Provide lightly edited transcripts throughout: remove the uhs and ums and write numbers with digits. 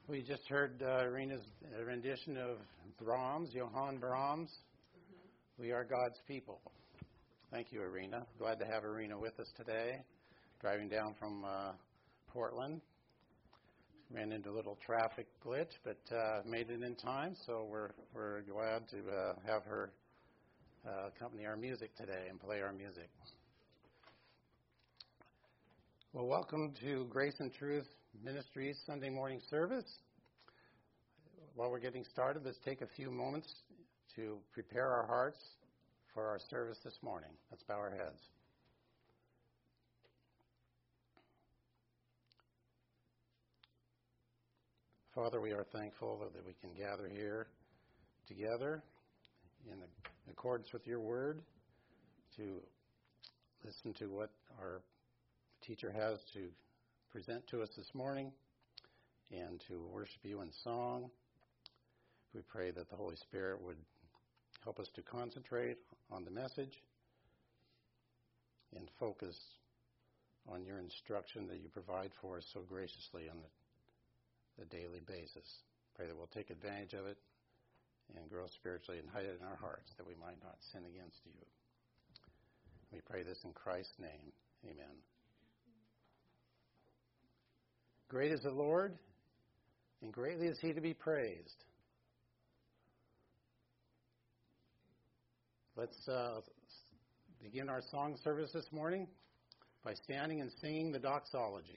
We just heard Irina's rendition of Brahms, Johann Brahms. We are God's people. Thank you, Irina. Glad to have Irina with us today. Driving down from Portland. Ran into a little traffic glitch, but made it in time, so we're glad to have her accompany our music today and play our music. Well, welcome to Grace and Truth Ministries Sunday morning service. While we're getting started, let's take a few moments to prepare our hearts for our service this morning. Let's bow our heads. Father, we are thankful that we can gather here together in accordance with your word to listen to what our teacher has to present to us this morning and to worship you in song. We pray that the Holy Spirit would help us to concentrate on the message and focus on your instruction that you provide for us so graciously on the daily basis. Pray that we'll take advantage of it and grow spiritually and hide it in our hearts that we might not sin against you. We pray this in Christ's name. Amen. Great is the Lord, and greatly is he to be praised. Let's begin our song service this morning by standing and singing the doxology.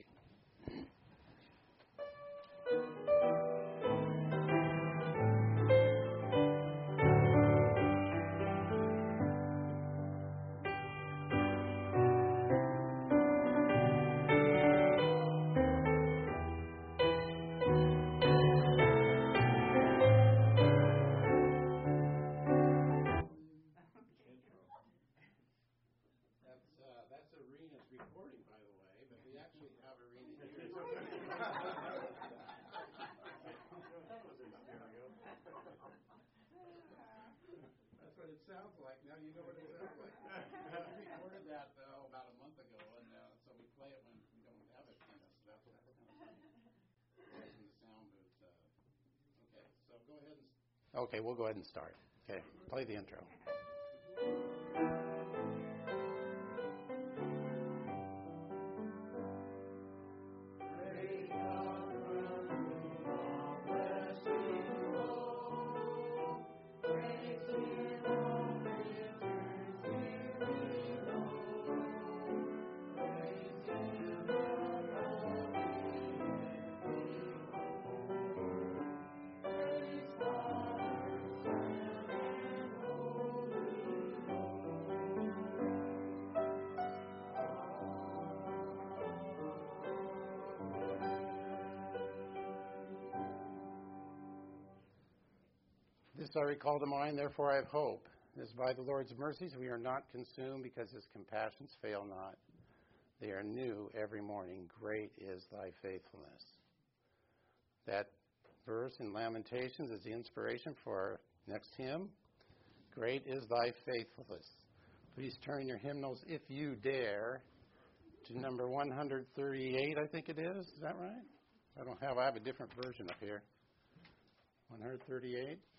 Sounds like. Now you know what it sounds like. We recorded that, though, about a month ago, and so we play it when we don't have it in us. So that's kind of funny. In the sound booth. Okay, so go ahead and... Okay, we'll go ahead and start. Okay, play the intro. This I recall to mind, therefore I have hope. It is by the Lord's mercies we are not consumed, because his compassions fail not. They are new every morning. Great is thy faithfulness. That verse in Lamentations is the inspiration for our next hymn. Great is thy faithfulness. Please turn your hymnals, if you dare, to number 138, I think it is. Is that right? I have a different version up here. 138.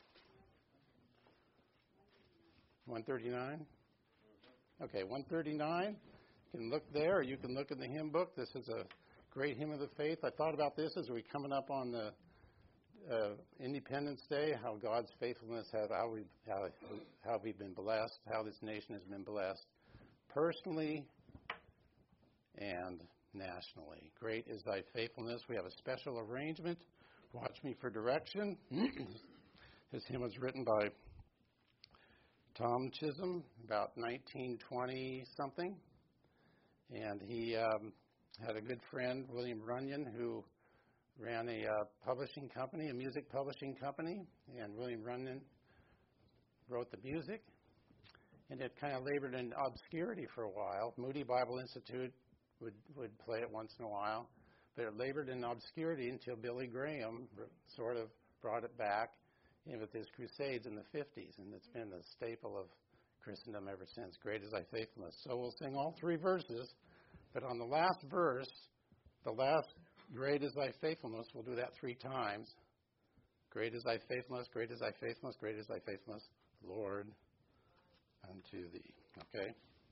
139? Okay, 139. You can look there, or you can look in the hymn book. This is a great hymn of the faith. I thought about this as we're coming up on the Independence Day, how God's faithfulness, how we've been blessed, how this nation has been blessed, personally and nationally. Great is thy faithfulness. We have a special arrangement. Watch me for direction. This hymn was written by Tom Chisholm, about 1920-something, and he had a good friend, William Runyon, who ran a publishing company, a music publishing company, and William Runyon wrote the music, and it kind of labored in obscurity for a while. Moody Bible Institute would play it once in a while, but it labored in obscurity until Billy Graham sort of brought it back with his crusades in the 50s, and it's been a staple of Christendom ever since. Great is thy faithfulness. So we'll sing all three verses, but on the last verse, the last Great is thy faithfulness. We'll do that 3 times. Great is thy faithfulness, great is thy faithfulness, great is thy faithfulness, Lord, unto thee. Okay?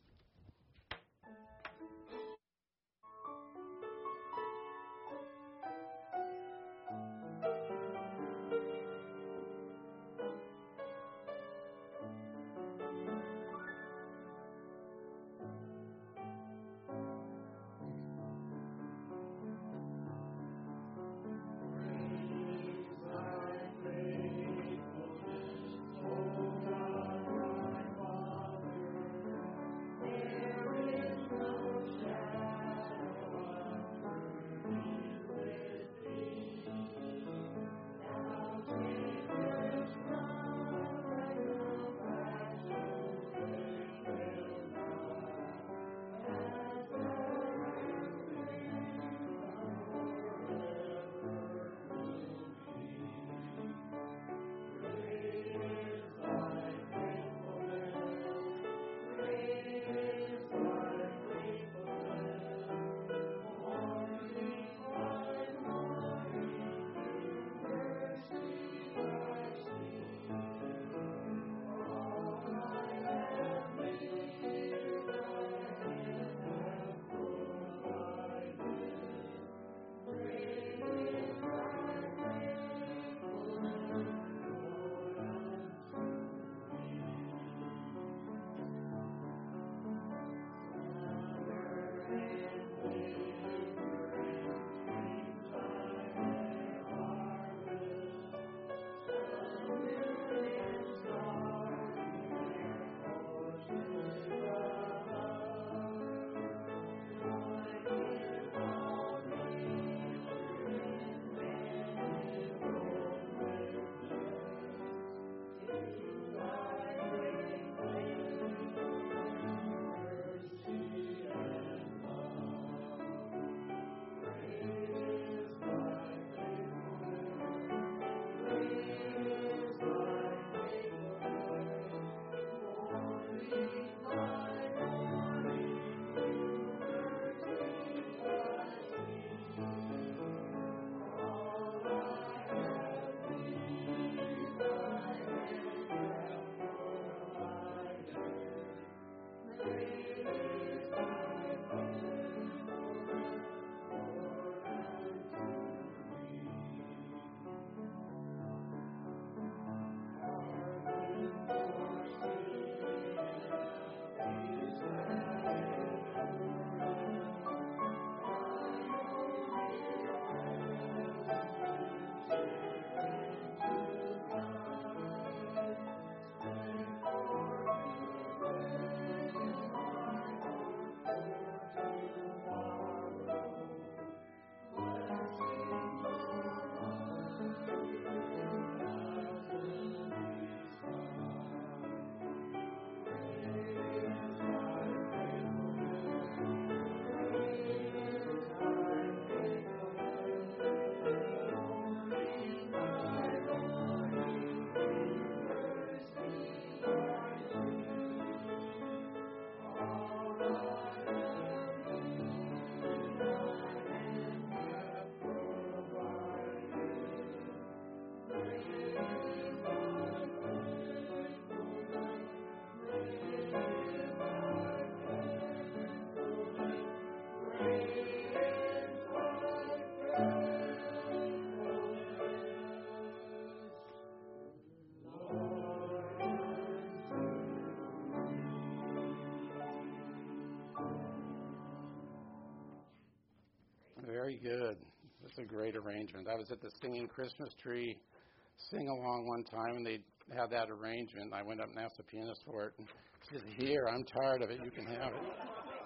Very good. That's a great arrangement. I was at the Singing Christmas Tree sing-along one time, and they had that arrangement. I went up and asked the pianist for it, and she said, "Here, I'm tired of it. You can have it."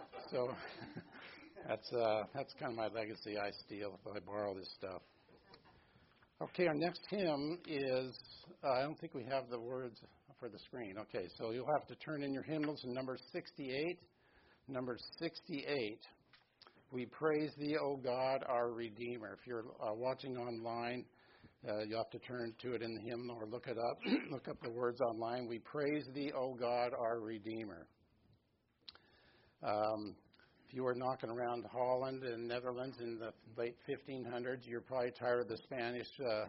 So that's kind of my legacy. I steal if I borrow this stuff. Okay, our next hymn is, I don't think we have the words for the screen. Okay, so you'll have to turn in your hymnals to number 68. Number 68. We praise thee, O God, our Redeemer. If you're watching online, you'll have to turn to it in the hymn or look it up. Look up the words online. We praise thee, O God, our Redeemer. if you were knocking around Holland and Netherlands in the late 1500s, you're probably tired of the Spanish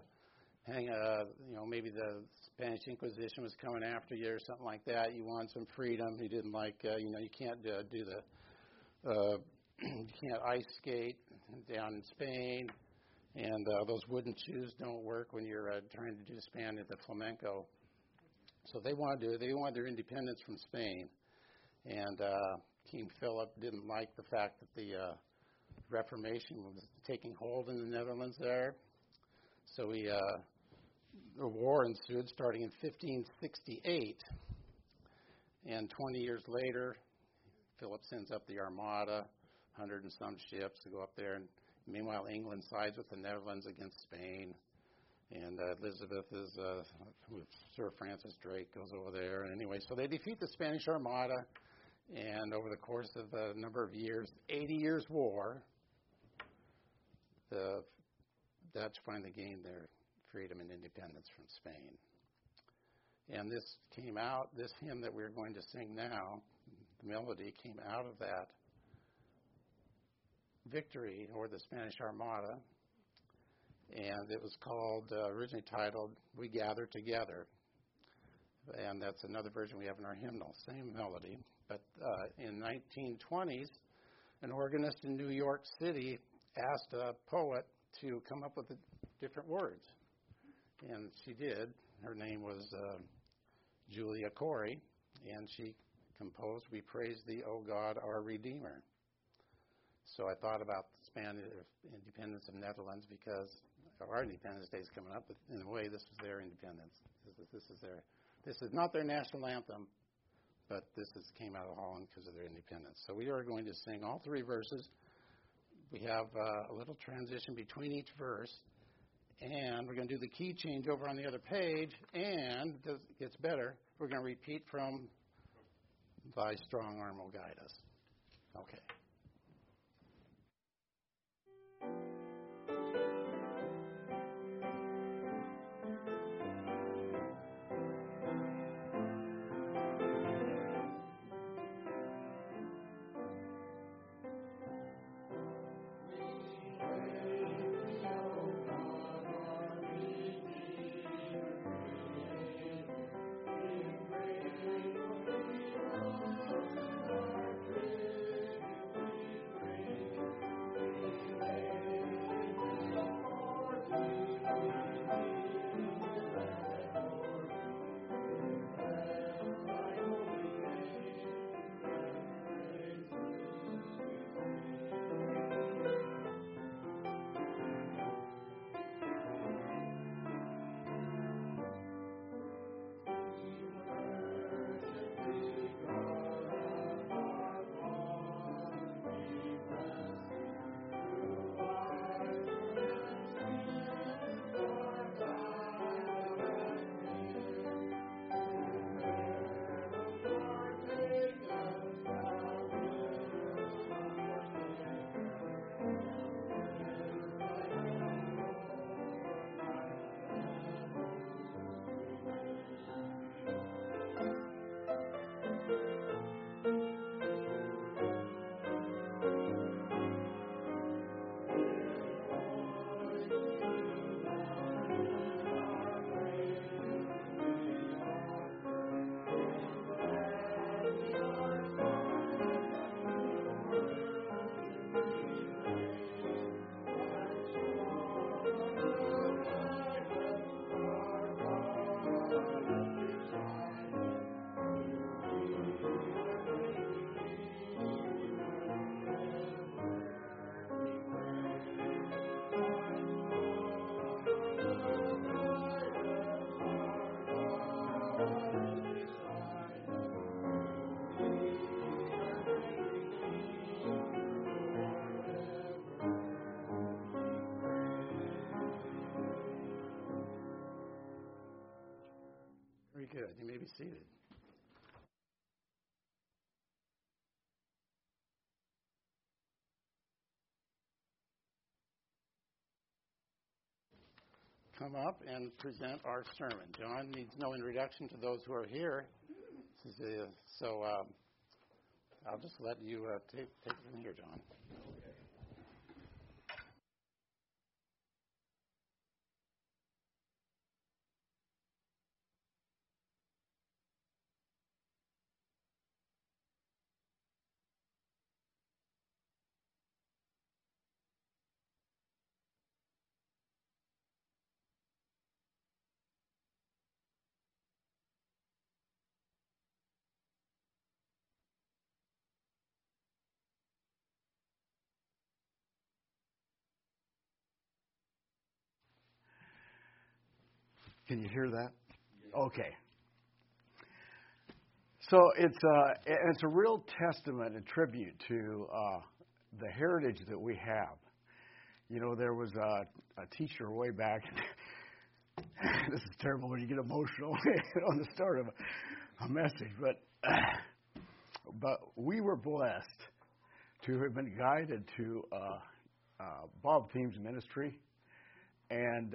maybe the Spanish Inquisition was coming after you or something like that. You want some freedom. You didn't like, you can't do the, you can't ice skate down in Spain, and those wooden shoes don't work when you're trying to do Spanish, the flamenco. So they wanted their independence from Spain, and King Philip didn't like the fact that the Reformation was taking hold in the Netherlands there. So the war ensued starting in 1568, and 20 years later, Philip sends up the Armada, 100 and some ships to go up there, and meanwhile England sides with the Netherlands against Spain, and Elizabeth is with Sir Francis Drake goes over there. And anyway, so they defeat the Spanish Armada, and over the course of a number of years, 80 Years' War, the Dutch finally gained their freedom and independence from Spain. And this hymn that we're going to sing now, the melody came out of that victory over the Spanish Armada, and it was called, originally titled, We Gather Together. And that's another version we have in our hymnal, same melody. But in 1920s, an organist in New York City asked a poet to come up with different words. And she did. Her name was Julia Corey, and she composed, We Praise Thee, O God, Our Redeemer. So I thought about the Spanish independence of Netherlands because our Independence Day is coming up, but in a way this was their independence. This is not their national anthem, but came out of Holland because of their independence. So we are going to sing all three verses. We have a little transition between each verse, and we're going to do the key change over on the other page, and it gets better. We're going to repeat from Thy Strong Arm Will Guide Us. Okay. Very good. You may be seated. Come up and present our sermon. John needs no introduction to those who are here. I'll just let you take it from here, John. Can you hear that? Okay. So it's a real testament and tribute to the heritage that we have. You know, there was a teacher way back. This is terrible when you get emotional on the start of a message, but we were blessed to have been guided to Bob Thiem's ministry, and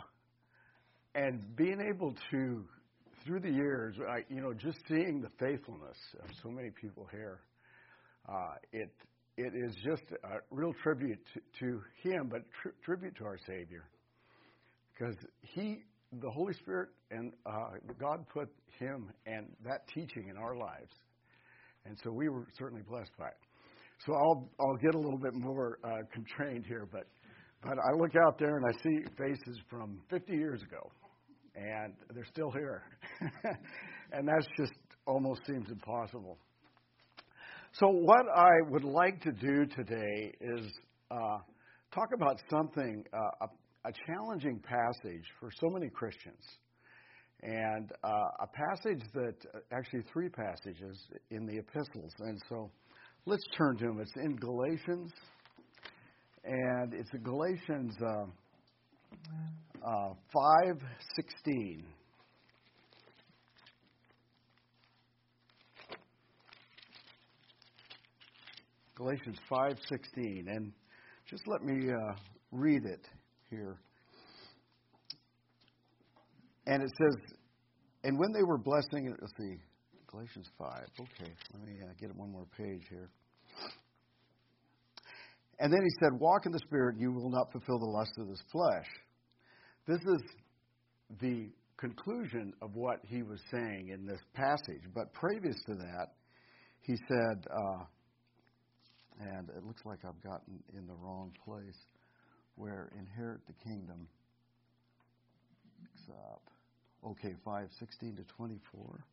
being able to, through the years, just seeing the faithfulness of so many people here, it is just a real tribute to him, but tribute to our Savior, because the Holy Spirit and God put him and that teaching in our lives, and so we were certainly blessed by it. So I'll get a little bit more constrained here, but I look out there and I see faces from 50 years ago, and they're still here. And that's just almost seems impossible. So what I would like to do today is talk about something, a challenging passage for so many Christians. And a passage that, actually three passages in the epistles. And so let's turn to them. It's in Galatians, and it's Galatians 5:16. Galatians 5:16, and just let me read it here. And it says, and when they were blessing, let's see, Galatians 5. Okay, let me get one more page here. And then he said, walk in the Spirit, you will not fulfill the lust of this flesh. This is the conclusion of what he was saying in this passage. But previous to that, he said, and it looks like I've gotten in the wrong place, where inherit the kingdom. Okay, 5:16 to 24.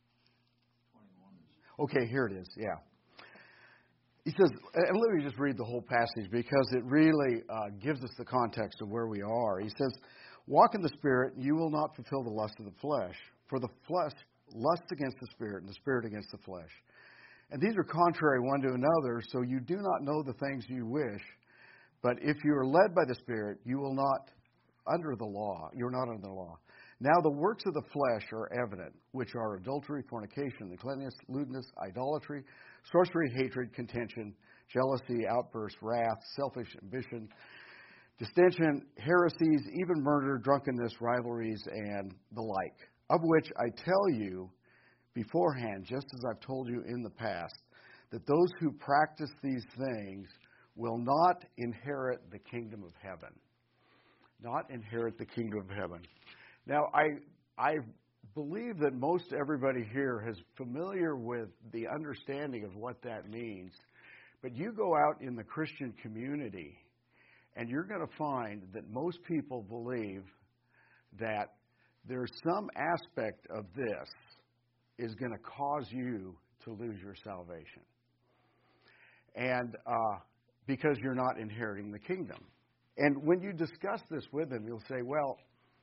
21. Okay, here it is, yeah. He says, and let me just read the whole passage because it really gives us the context of where we are. He says, walk in the Spirit, you will not fulfill the lust of the flesh. For the flesh lusts against the Spirit, and the Spirit against the flesh. And these are contrary one to another, so you do not know the things you wish. But if you are led by the Spirit, you will not under the law. You're not under the law. Now the works of the flesh are evident, which are adultery, fornication, uncleanness, lewdness, idolatry, sorcery, hatred, contention, jealousy, outbursts, wrath, selfish ambition, distension, heresies, even murder, drunkenness, rivalries, and the like, of which I tell you beforehand, just as I've told you in the past, that those who practice these things will not inherit the kingdom of heaven. Not inherit the kingdom of heaven. Now, I believe that most everybody here is familiar with the understanding of what that means. But you go out in the Christian community, and you're going to find that most people believe that there's some aspect of this is going to cause you to lose your salvation. And because you're not inheriting the kingdom. And when you discuss this with them, you'll say, well,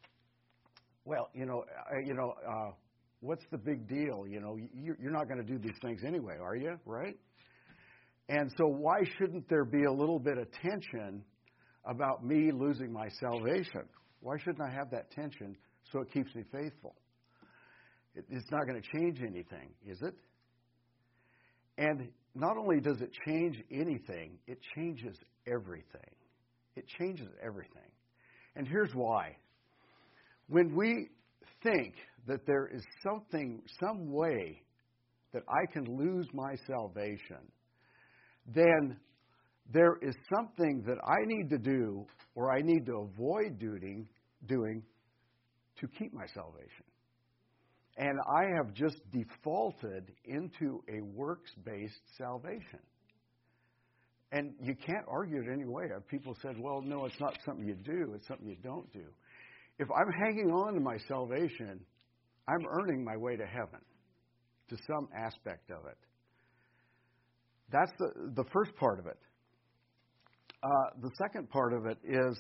what's the big deal? You know, you're not going to do these things anyway, are you? Right? And so why shouldn't there be a little bit of tension about me losing my salvation? Why shouldn't I have that tension so it keeps me faithful? It's not going to change anything, is it? And not only does it change anything, it changes everything. It changes everything. And here's why. When we think that there is some way that I can lose my salvation, then there is something that I need to do or I need to avoid doing to keep my salvation. And I have just defaulted into a works-based salvation. And you can't argue it any way. People said, well, no, it's not something you do, it's something you don't do. If I'm hanging on to my salvation, I'm earning my way to heaven to some aspect of it. That's the first part of it. The second part of it is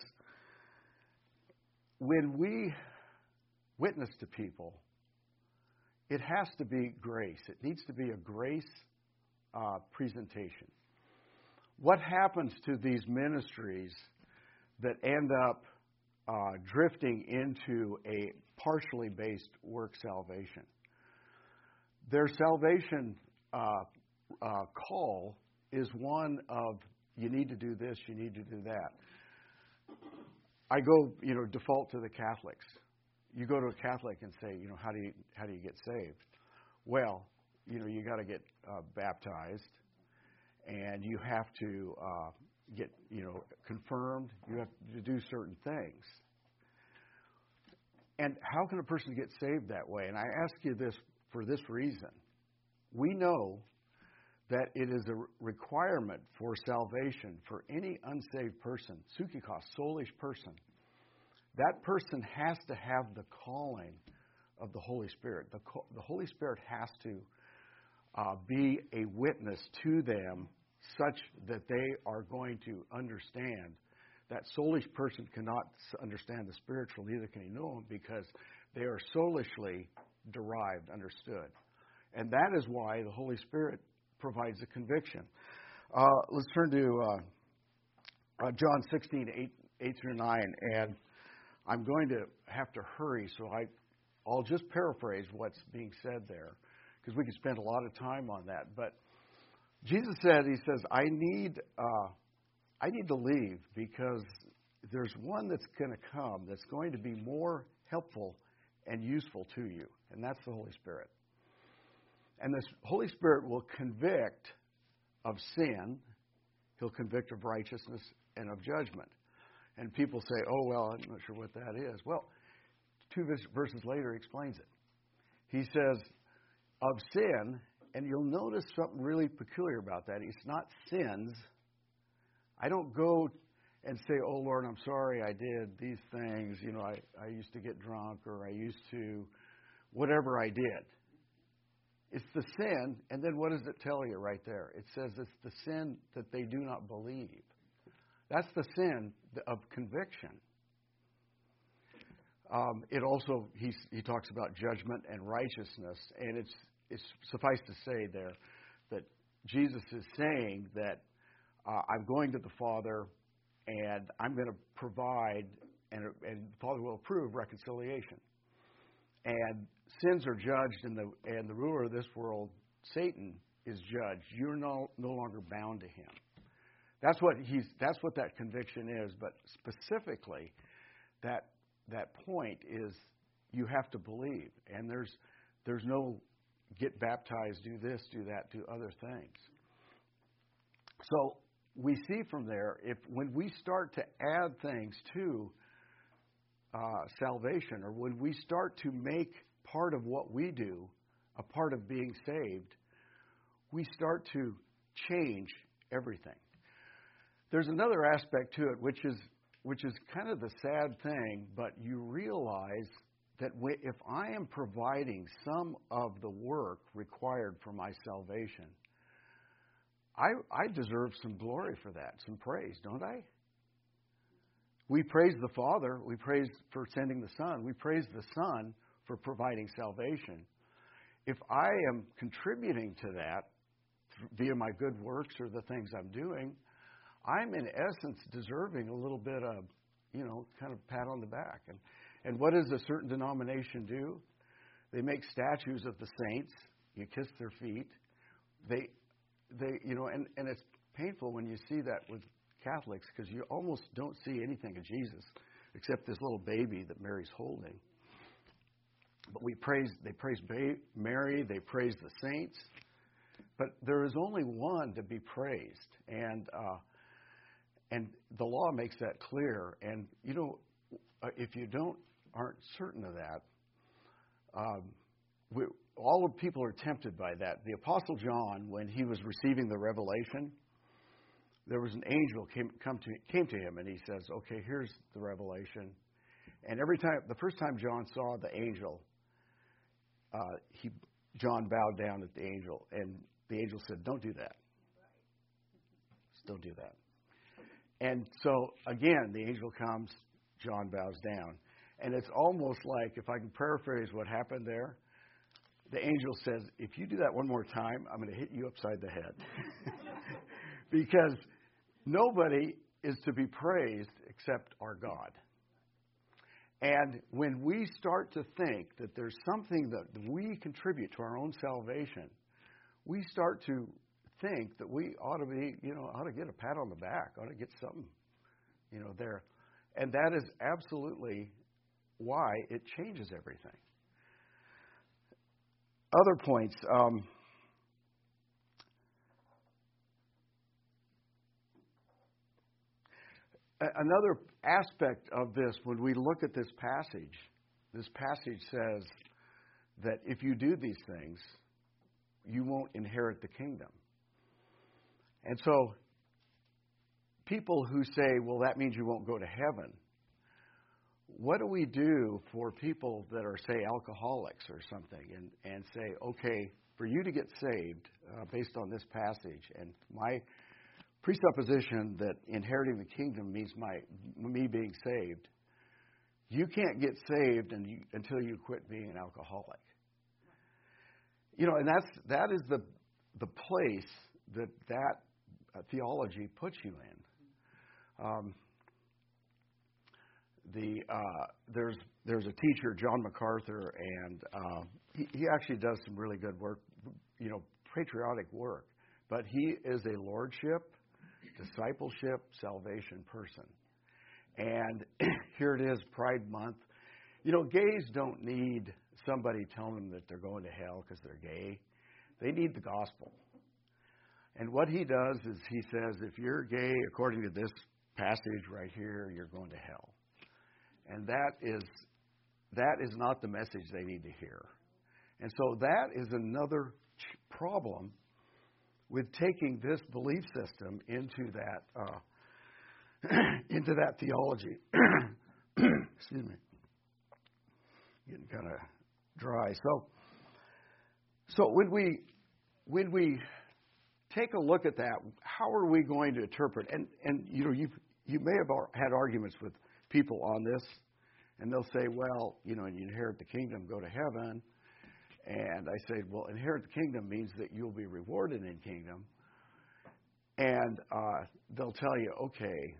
when we witness to people, it has to be grace. It needs to be a grace presentation. What happens to these ministries that end up drifting into a partially based work salvation? Their salvation call is one of, you need to do this, you need to do that. I go, default to the Catholics. You go to a Catholic and say, how do you get saved? Well, you got to get baptized, and you have to get, confirmed. You have to do certain things. And how can a person get saved that way? And I ask you this for this reason. We know that it is a requirement for salvation for any unsaved person, sukikos, soulish person. That person has to have the calling of the Holy Spirit. The Holy Spirit has to be a witness to them such that they are going to understand. That soulish person cannot understand the spiritual, neither can he know him, because they are soulishly derived, understood. And that is why the Holy Spirit provides a conviction. Let's turn to John 16, 8 through 9. And I'm going to have to hurry, so I'll just paraphrase what's being said there, because we could spend a lot of time on that. But Jesus said, he says, I need to leave because there's one that's going to come that's going to be more helpful and useful to you, and that's the Holy Spirit. And this Holy Spirit will convict of sin, he'll convict of righteousness and of judgment. And people say, oh, well, I'm not sure what that is. Well, 2 verses later, he explains it. He says, of sin, and you'll notice something really peculiar about that. It's not sins. I don't go and say, oh, Lord, I'm sorry I did these things. I used to get drunk, or I used to, whatever I did. It's the sin, and then what does it tell you right there? It says it's the sin that they do not believe. That's the sin of conviction. It also, he talks about judgment and righteousness, and it's suffice to say there that Jesus is saying that I'm going to the Father, and I'm going to provide, and the Father will approve reconciliation. And sins are judged, and the ruler of this world, Satan, is judged. You're no longer bound to him. That's what that conviction is. But specifically, that point is you have to believe, and there's no get baptized, do this, do that, do other things. So we see from there, when we start to add things to salvation, or when we start to make part of what we do a part of being saved, we start to change everything. There's another aspect to it, which is kind of the sad thing, but you realize that if I am providing some of the work required for my salvation, I deserve some glory for that, some praise, don't I? We praise the Father. We praise for sending the Son. We praise the Son for providing salvation. If I am contributing to that via my good works or the things I'm doing, I'm in essence deserving a little bit of, kind of pat on the back. And what does a certain denomination do? They make statues of the saints. You kiss their feet. And it's painful when you see that with Catholics, because you almost don't see anything of Jesus except this little baby that Mary's holding. But they praise Mary, they praise the saints. But there is only one to be praised. And the law makes that clear. And, if you aren't certain of that, all of people are tempted by that. The Apostle John, when he was receiving the revelation, there was an angel came to him, and he says, "Okay, here's the revelation." And the first time John saw the angel, John bowed down at the angel, and the angel said, "Don't do that. Just don't do that." And so again, the angel comes, John bows down, and it's almost like, if I can paraphrase what happened there, the angel says, "If you do that one more time, I'm going to hit you upside the head." Because nobody is to be praised except our God. And when we start to think that there's something that we contribute to our own salvation, we start to think that we ought to get a pat on the back, ought to get something, there. And that is absolutely why it changes everything. Other points. Another aspect of this, when we look at this passage says that if you do these things, you won't inherit the kingdom. And so people who say, well, that means you won't go to heaven, what do we do for people that are, say, alcoholics or something, and say, okay, for you to get saved based on this passage, and my presupposition that inheriting the kingdom means me being saved, you can't get saved until you quit being an alcoholic. And that is the place that theology puts you in. There's a teacher, John MacArthur, and he actually does some really good work, patriotic work. But he is a lordship, discipleship, salvation person. And here it is, Pride Month. Gays don't need somebody telling them that they're going to hell because they're gay. They need the gospel. And what he does is he says, if you're gay, according to this passage right here, you're going to hell. And that is not the message they need to hear. And so that is another problem with taking this belief system into that theology. Excuse me. Getting kind of dry. So when we take a look at that, how are we going to interpret? And you may have had arguments with people on this, and they'll say, well, you inherit the kingdom, go to heaven. And I say, well, inherit the kingdom means that you'll be rewarded in kingdom. And they'll tell you, okay,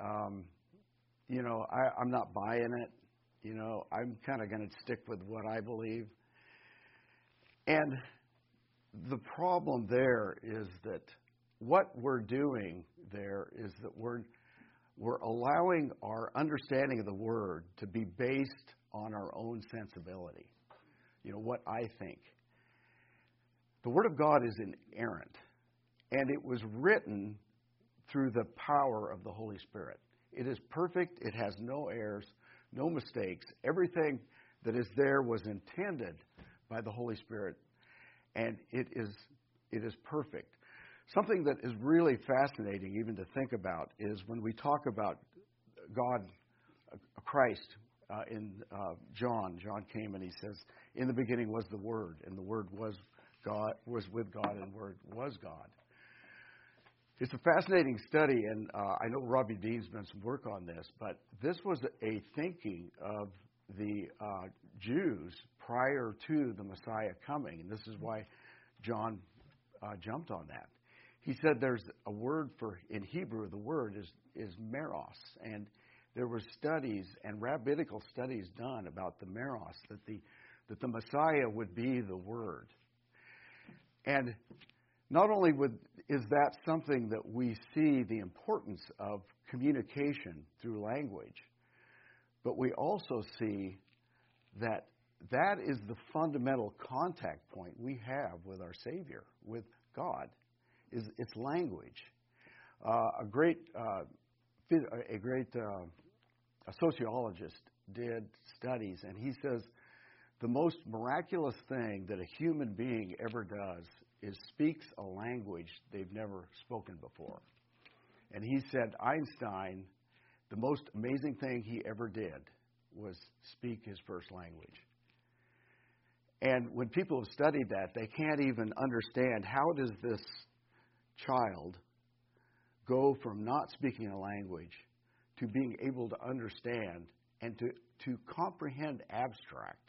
I'm not buying it. I'm kind of going to stick with what I believe. And the problem there is that what we're doing there is that we're allowing our understanding of the Word to be based on our own sensibility. What I think. The Word of God is inerrant, and it was written through the power of the Holy Spirit. It is perfect. It has no errors, no mistakes. Everything that is there was intended by the Holy Spirit, and it is perfect. Something that is really fascinating even to think about is when we talk about God, Christ, in John came and he says, in the beginning was the Word, and the Word was God, was with God, and the Word was God. It's a fascinating study, and I know Robbie Dean's done some work on this, but this was a thinking of the Jews prior to the Messiah coming, and this is why John jumped on that. He said there's a word in Hebrew, the word is meros, and there were studies and rabbinical studies done about the meros, that the Messiah would be the Word. And not only is that something that we see the importance of communication through language, but we also see that that is the fundamental contact point we have with our Savior, with God, is its language. A great sociologist did studies, and he says the most miraculous thing that a human being ever does is speaks a language they've never spoken before. And he said Einstein, the most amazing thing he ever did was speak his first language. And when people have studied that, they can't even understand how does this child go from not speaking a language to being able to understand and to comprehend abstract,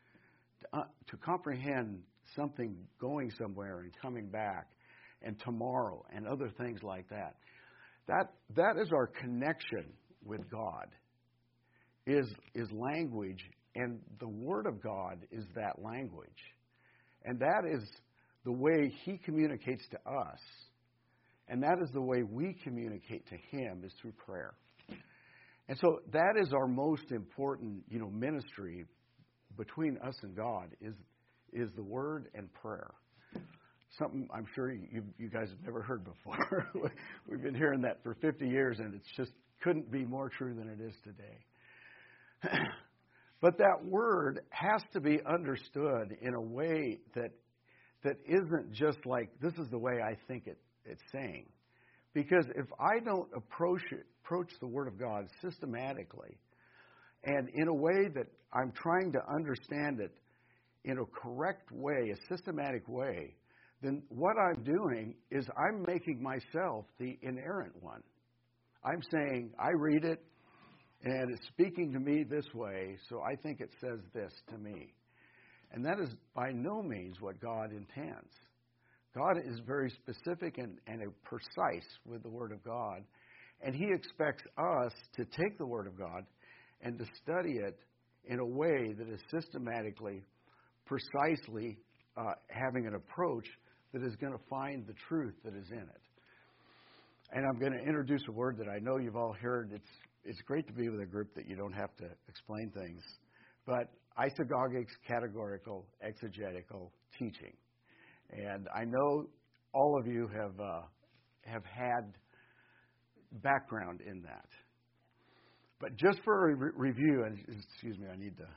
to comprehend something going somewhere and coming back, and tomorrow and other things like that. That is our connection with God, is language, and the Word of God is that language. And that is the way He communicates to us. And that is the way we communicate to Him, is through prayer. And so that is our most important, ministry between us and God is the Word and prayer. Something I'm sure you guys have never heard before. We've been hearing that for 50 years, and it's just couldn't be more true than it is today. But that word has to be understood in a way that isn't just like, this is the way I think it's saying. Because if I don't approach the Word of God systematically and in a way that I'm trying to understand it in a correct way, a systematic way, then what I'm doing is I'm making myself the inerrant one. I'm saying, I read it, and it's speaking to me this way, so I think it says this to me. And that is by no means what God intends. God is very specific and precise with the Word of God, and He expects us to take the Word of God and to study it in a way that is systematically, precisely having an approach that is going to find the truth that is in it. And I'm going to introduce a word that I know you've all heard. It's great to be with a group that you don't have to explain things. But isagogics, categorical, exegetical teaching. And I know all of you have had background in that. But just for a review, and excuse me, I need to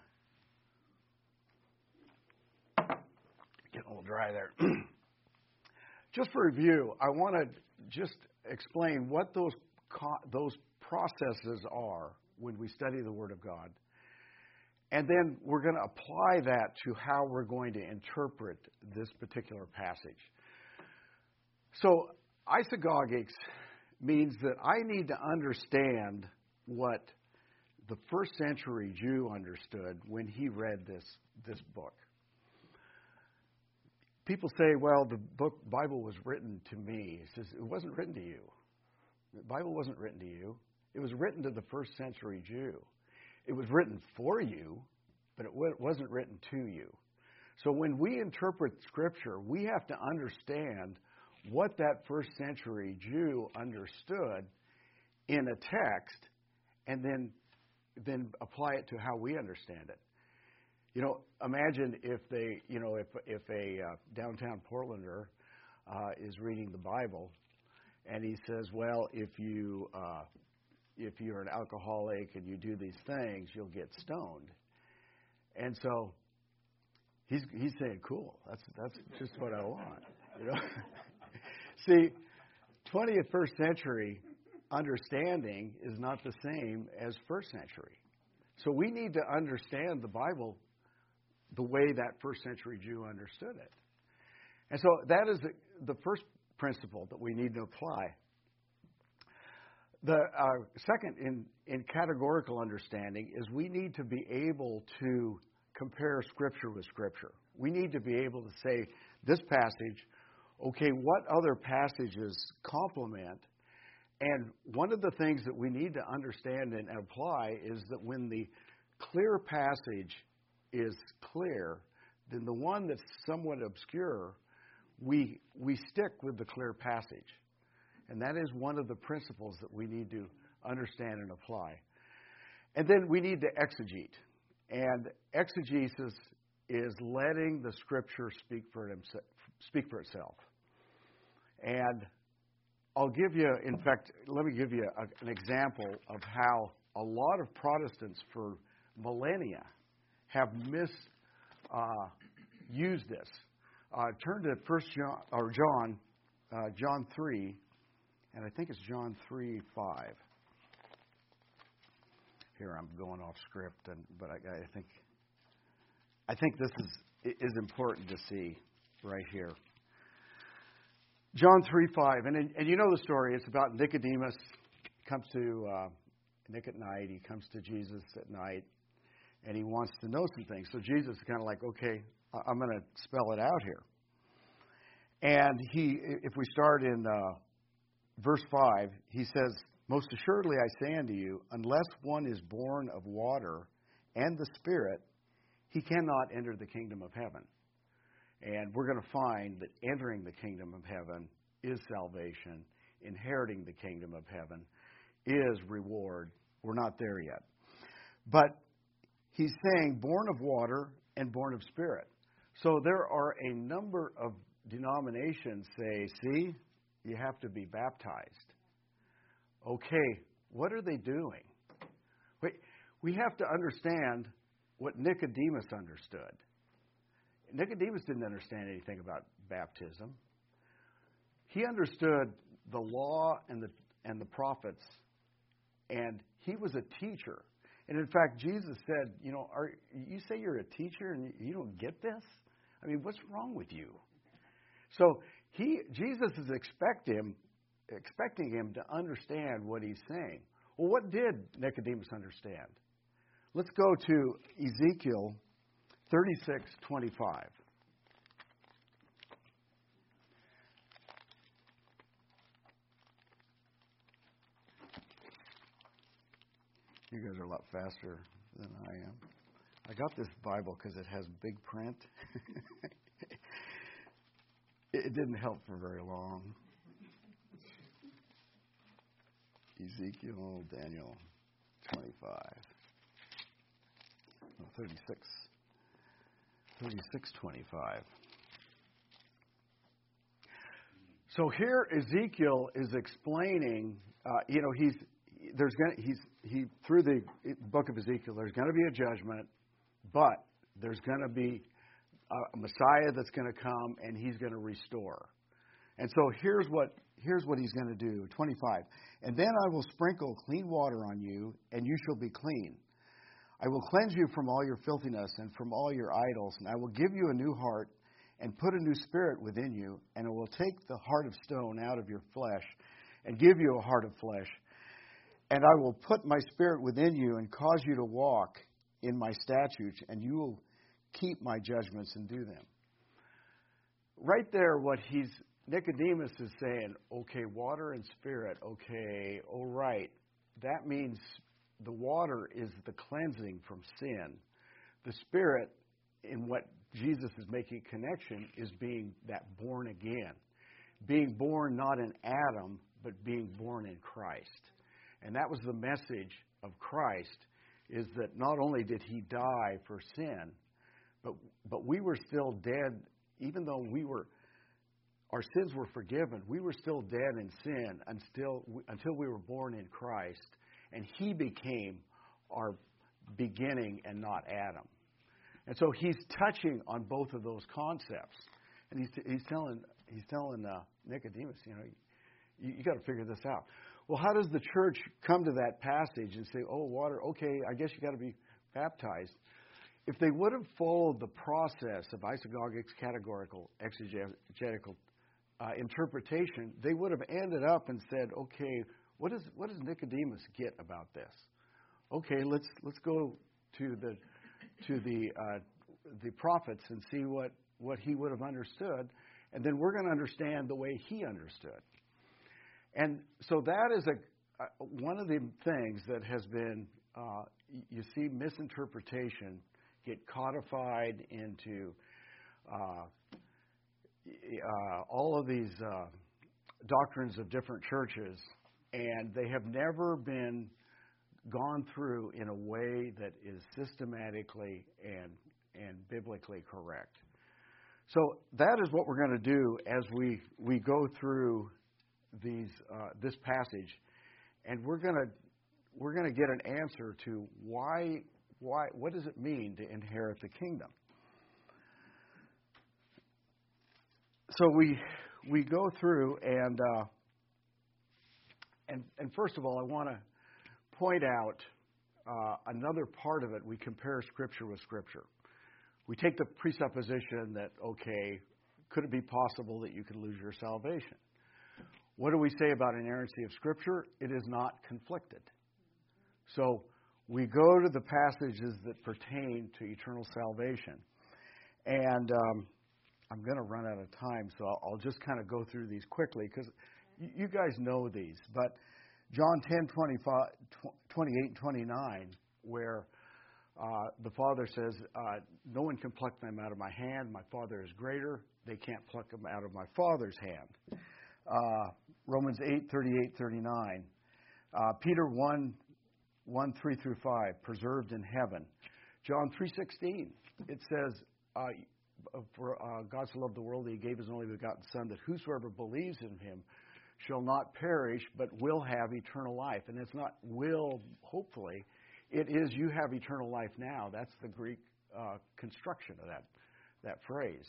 get a little dry there. Just for review, I want to just explain what those processes are when we study the Word of God. And then we're going to apply that to how we're going to interpret this particular passage. So, isagogics means that I need to understand what the first century Jew understood when he read this book. People say, well, the Bible was written to me. He says, it wasn't written to you. The Bible wasn't written to you. It was written to the first century Jew. It was written for you, but it wasn't written to you. So when we interpret Scripture, we have to understand what that first century Jew understood in a text and then apply it to how we understand it. Imagine if if a downtown Portlander is reading the Bible, and he says, "Well, if you're an alcoholic and you do these things, you'll get stoned." And so he's saying, "Cool, that's just what I want." See, 20th, first century understanding is not the same as first century. So we need to understand the Bible the way that first century Jew understood it. And so that is the first principle that we need to apply. The second in categorical understanding is we need to be able to compare Scripture with Scripture. We need to be able to say, this passage, okay, what other passages complement? And one of the things that we need to understand and apply is that when the clear passage is clear, then the one that's somewhat obscure, we stick with the clear passage. And that is one of the principles that we need to understand and apply. And then we need to exegete. And exegesis is letting the Scripture speak for itself. And I'll give you, in fact, let me give you an example of how a lot of Protestants for millennia have misused this. Turn to John 3, and I think it's John 3:5. Here I'm going off script, but I think this is important to see right here. John 3:5, and you know the story. It's about Nicodemus. Comes to Nick at night. He comes to Jesus at night, and he wants to know some things. So Jesus is kind of like, okay, I'm going to spell it out here. And if we start in verse 5, he says, "Most assuredly I say unto you, unless one is born of water and the Spirit, he cannot enter the kingdom of heaven." And we're going to find that entering the kingdom of heaven is salvation. Inheriting the kingdom of heaven is reward. We're not there yet. But he's saying born of water and born of Spirit. So there are a number of denominations say, see, you have to be baptized. Okay, what are they doing? Wait, we have to understand what Nicodemus understood. Nicodemus didn't understand anything about baptism. He understood the law and the prophets, and he was a teacher. And in fact, Jesus said, you say you're a teacher and you don't get this? I mean, what's wrong with you? So Jesus is expecting him to understand what he's saying. Well, what did Nicodemus understand? Let's go to Ezekiel 36:25. You guys are a lot faster than I am. I got this Bible because it has big print. It didn't help for very long. Ezekiel, Daniel 25. No, 36. 36:25. So here Ezekiel is explaining, through the book of Ezekiel, there's going to be a judgment, but there's going to be a Messiah that's going to come, and he's going to restore. And so here's what he's going to do. 25. And then I will sprinkle clean water on you, and you shall be clean. I will cleanse you from all your filthiness and from all your idols, and I will give you a new heart and put a new spirit within you, and I will take the heart of stone out of your flesh and give you a heart of flesh. And I will put my spirit within you and cause you to walk in my statutes, and you will keep my judgments and do them. Right there, Nicodemus is saying, okay, water and spirit, okay, all right. That means the water is the cleansing from sin. The spirit, in what Jesus is making a connection, is being that born again. Being born not in Adam, but being born in Christ. And that was the message of Christ, is that not only did he die for sin, but we were still dead, even though our sins were forgiven, we were still dead in sin until we were born in Christ. And he became our beginning and not Adam. And so he's touching on both of those concepts. And he's telling Nicodemus, you got to figure this out. Well, how does the church come to that passage and say, oh, water, okay, I guess you got to be baptized? If they would have followed the process of isagogic, categorical, exegetical interpretation, they would have ended up and said, okay, what does Nicodemus get about this? Okay, let's go to the prophets and see what he would have understood, and then we're going to understand the way he understood. And so that is one of the things that has been, you see misinterpretation get codified into all of these doctrines of different churches, and they have never been gone through in a way that is systematically and biblically correct. So that is what we're going to do as we go through this passage, and we're going to get an answer to why what does it mean to inherit the kingdom. So we go through and first of all, I want to point out another part of it. We compare Scripture with Scripture. We take the presupposition that, okay, could it be possible that you could lose your salvation? What do we say about inerrancy of Scripture? It is not conflicted. So we go to the passages that pertain to eternal salvation. And I'm going to run out of time, so I'll just kind of go through these quickly because you guys know these. But John 10:28 and 29, where the Father says, no one can pluck them out of my hand. My Father is greater. They can't pluck them out of my Father's hand. Romans 8:38-39. Peter 1:3-5, preserved in heaven. John 3:16, it says, for God so loved the world that He gave His only begotten Son, that whosoever believes in Him shall not perish, but will have eternal life. And it's not will, hopefully. It is you have eternal life now. That's the Greek construction of that phrase.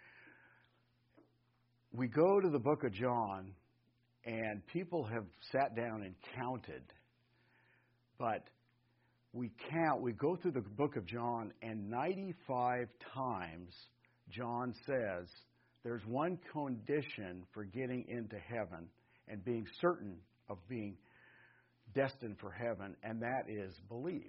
We go to the book of John, and people have sat down and counted. But we go through the book of John, and 95 times John says there's one condition for getting into heaven and being certain of being destined for heaven, and that is believe.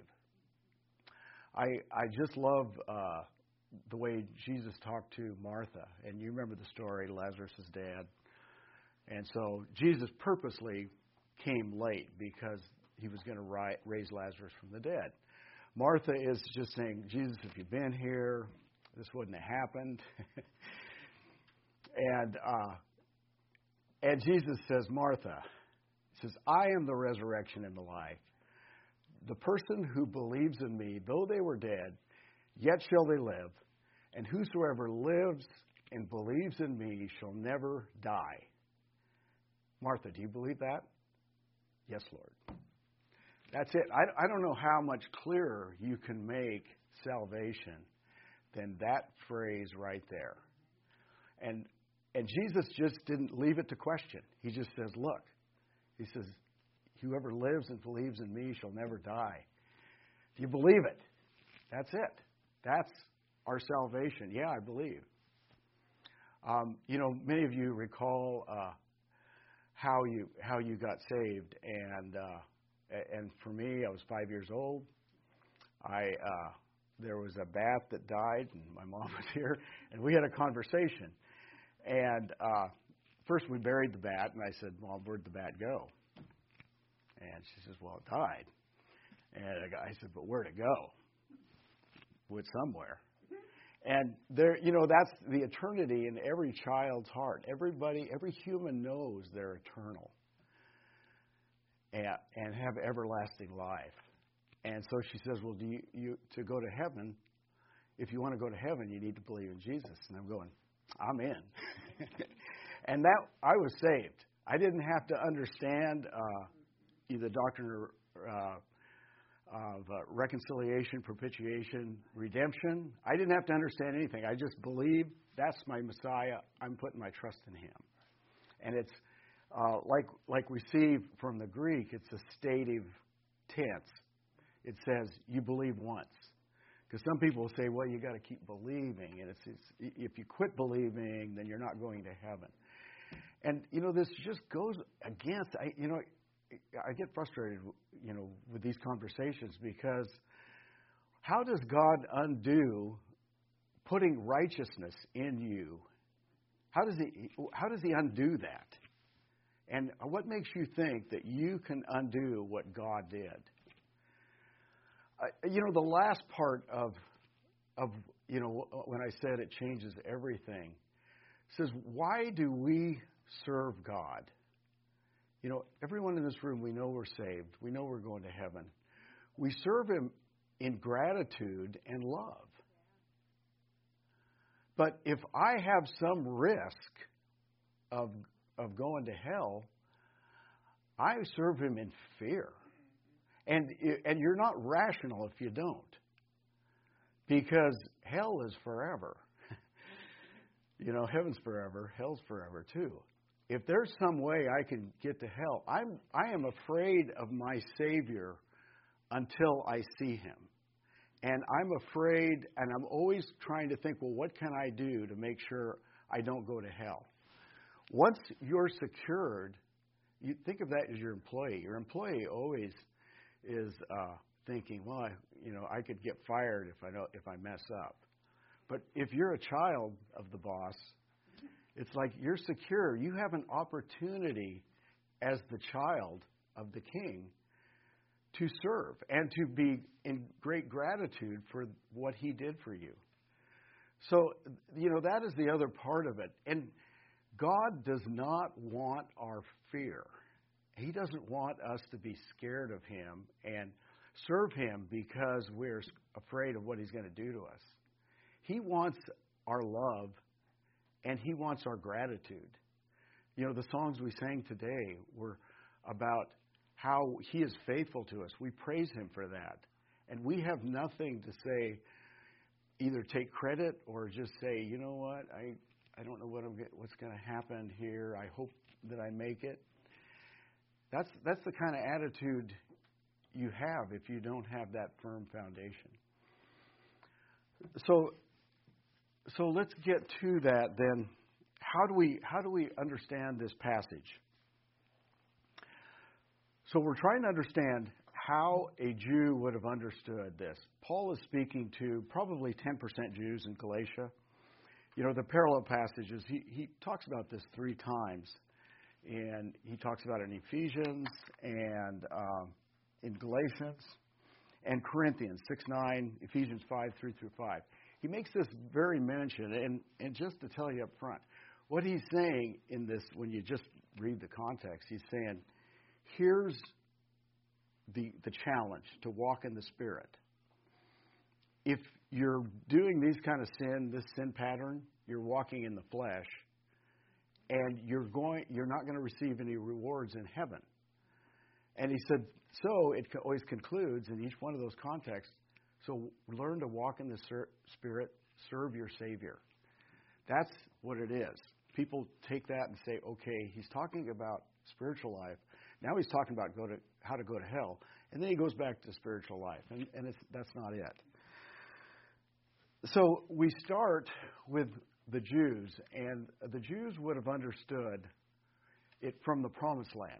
I just love the way Jesus talked to Martha. And you remember the story, Lazarus' dad. And so Jesus purposely came late because He was going to raise Lazarus from the dead. Martha is just saying, Jesus, if you'd been here, this wouldn't have happened. And Jesus says, Martha, He says, I am the resurrection and the life. The person who believes in me, though they were dead, yet shall they live. And whosoever lives and believes in me shall never die. Martha, do you believe that? Yes, Lord. That's it. I don't know how much clearer you can make salvation than that phrase right there. And Jesus just didn't leave it to question. He just says, look. He says, whoever lives and believes in me shall never die. Do you believe it? That's it. That's our salvation. Yeah, I believe. Many of you recall how you got saved, and for me, I was 5 years old. There was a bat that died, and my mom was here, and we had a conversation. And first we buried the bat, and I said, Mom, where'd the bat go? And she says, well, it died. And I said, but where'd it go? Went somewhere. And there, that's the eternity in every child's heart. Every human knows they're eternal and have everlasting life. And so she says, well, do you to go to heaven, if you want to go to heaven, you need to believe in Jesus. And I'm going, I'm in. And that I was saved. I didn't have to understand the doctrine of reconciliation, propitiation, redemption. I didn't have to understand anything. I just believed that's my Messiah. I'm putting my trust in Him. And it's like we see from the Greek, it's a stative tense. It says you believe once. Because some people will say, well, you got to keep believing. And it's if you quit believing, then you're not going to heaven. And, this just goes against, I get frustrated, with these conversations because how does God undo putting righteousness in you? How does He undo that? And what makes you think that you can undo what God did? The last part of when I said it changes everything, says, why do we serve God? Everyone in this room, we know we're saved. We know we're going to heaven. We serve Him in gratitude and love. But if I have some risk of going to hell, I serve Him in fear. And you're not rational if you don't. Because hell is forever. Heaven's forever, hell's forever too. If there's some way I can get to hell, I am afraid of my Savior until I see Him. And I'm afraid, and I'm always trying to think, well, what can I do to make sure I don't go to hell? Once you're secured, you think of that as your employee. Your employee always is thinking, well, I could get fired if I mess up. But if you're a child of the boss, it's like you're secure. You have an opportunity as the child of the King to serve and to be in great gratitude for what He did for you. So, that is the other part of it. And God does not want our fear. He doesn't want us to be scared of Him and serve Him because we're afraid of what He's going to do to us. He wants our love, and He wants our gratitude. The songs we sang today were about how He is faithful to us. We praise Him for that. And we have nothing to say, either take credit or just say, you know what, I don't know what's going to happen here. I hope that I make it. That's the kind of attitude you have if you don't have that firm foundation. So let's get to that then. How do we understand this passage? So we're trying to understand how a Jew would have understood this. Paul is speaking to probably 10% Jews in Galatia. The parallel passages, he talks about this 3 times. And he talks about it in Ephesians and in Galatians and Corinthians 6:9, Ephesians 5:3-5. He makes this very mention. And just to tell you up front, what he's saying in this, when you just read the context, he's saying, here's the challenge to walk in the Spirit. If you're doing these kind of this sin pattern, you're walking in the flesh, and you're not going to receive any rewards in heaven. And he said, so it always concludes in each one of those contexts, so learn to walk in the Spirit, serve your Savior. That's what it is. People take that and say, okay, he's talking about spiritual life. Now he's talking about how to go to hell. And then he goes back to spiritual life. And that's not it. So we start with the Jews. And the Jews would have understood it from the Promised Land.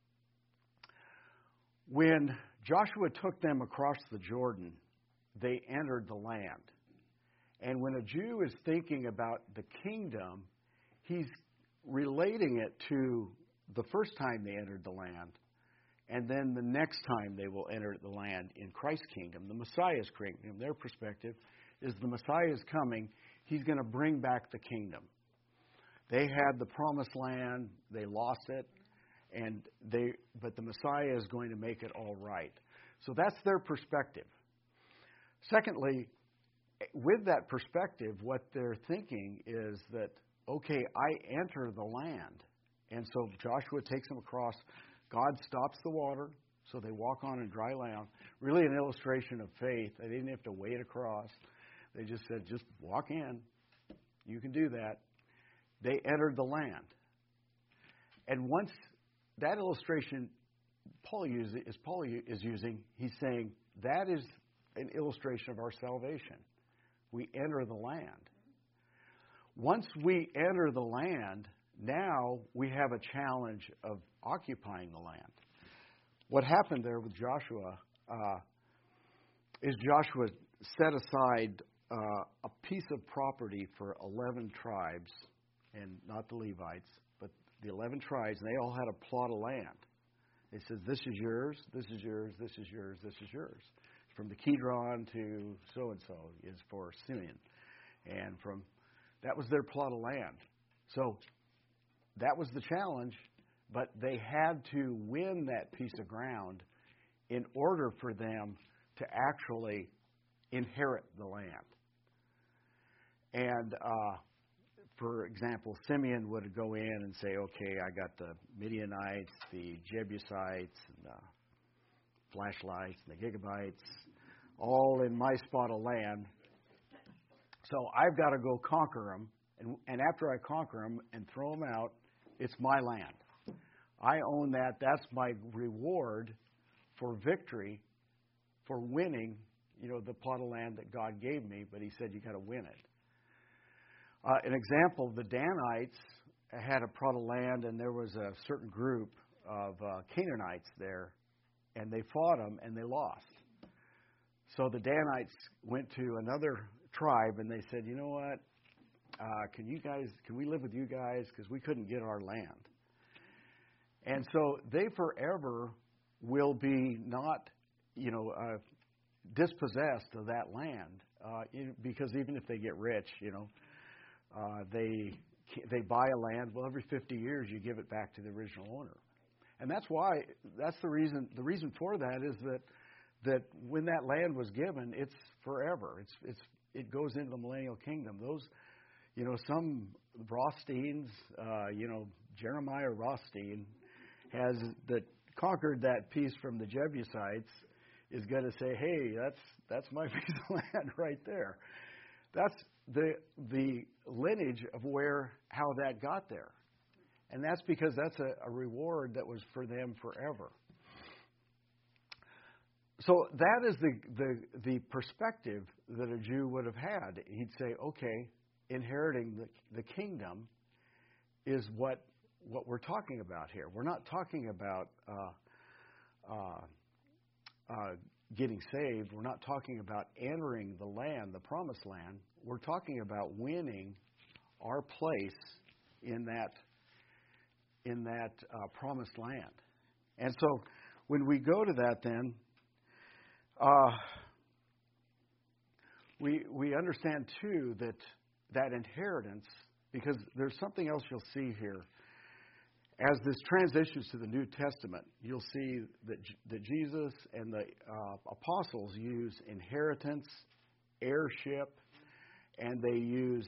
When Joshua took them across the Jordan, they entered the land. And when a Jew is thinking about the kingdom, he's relating it to the first time they entered the land, and then the next time they will enter the land in Christ's kingdom, the Messiah's kingdom. Their perspective is the Messiah is coming. He's going to bring back the kingdom. They had the promised land. They lost it, but the Messiah is going to make it all right. So that's their perspective. Secondly, with that perspective, what they're thinking is that, okay, I enter the land. And so Joshua takes them across. God stops the water, so they walk on in dry land. Really an illustration of faith. They didn't have to wade across. They just said, just walk in. You can do that. They entered the land. And once that illustration Paul is using, he's saying that is an illustration of our salvation. We enter the land. Once we enter the land, now we have a challenge of occupying the land. What happened there with Joshua is Joshua set aside a piece of property for 11 tribes, and not the Levites, but the 11 tribes, and they all had a plot of land. They said, this is yours, this is yours, this is yours, this is yours. From the Kidron to so-and-so is for Simeon. And that was their plot of land. So that was the challenge, but they had to win that piece of ground in order for them to actually inherit the land. And for example, Simeon would go in and say, okay, I got the Midianites, the Jebusites, and the flashlights, and the gigabytes, all in my spot of land. So I've got to go conquer them. And after I conquer them and throw them out, it's my land. I own that. That's my reward for victory, for winning, the plot of land that God gave me. But he said, you got to win it. An example, the Danites had a plot of land, and there was a certain group of Canaanites there, and they fought them, and they lost. So the Danites went to another tribe, and they said, you know what, can we live with you guys? Because we couldn't get our land. And so they forever will be not, dispossessed of that land, because even if they get rich, they buy a land. Well, every 50 years you give it back to the original owner, and that's the reason. The reason for that is that when that land was given, it's forever. It goes into the millennial kingdom. Those, some Rothsteins, Jeremiah Rothstein that conquered that piece from the Jebusites is going to say, hey, that's my piece of land right there. That's the lineage of how that got there. And that's because that's a reward that was for them forever. So that is the perspective that a Jew would have had. He'd say, okay, inheriting the kingdom is what we're talking about here. We're not talking about getting saved. We're not talking about entering the land, the promised land. We're talking about winning our place in that promised land. And so when we go to that, then we understand too that inheritance, because there's something else you'll see here. As this transitions to the New Testament, you'll see that Jesus and the apostles use inheritance, heirship, and they use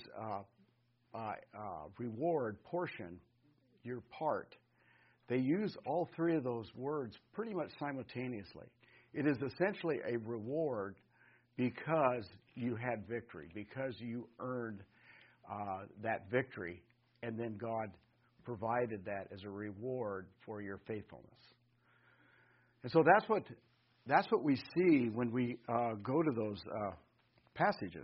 reward, portion, your part. They use all three of those words pretty much simultaneously. It is essentially a reward because you had victory, because you earned that victory, and then God provided that as a reward for your faithfulness. And so that's what we see when we go to those passages.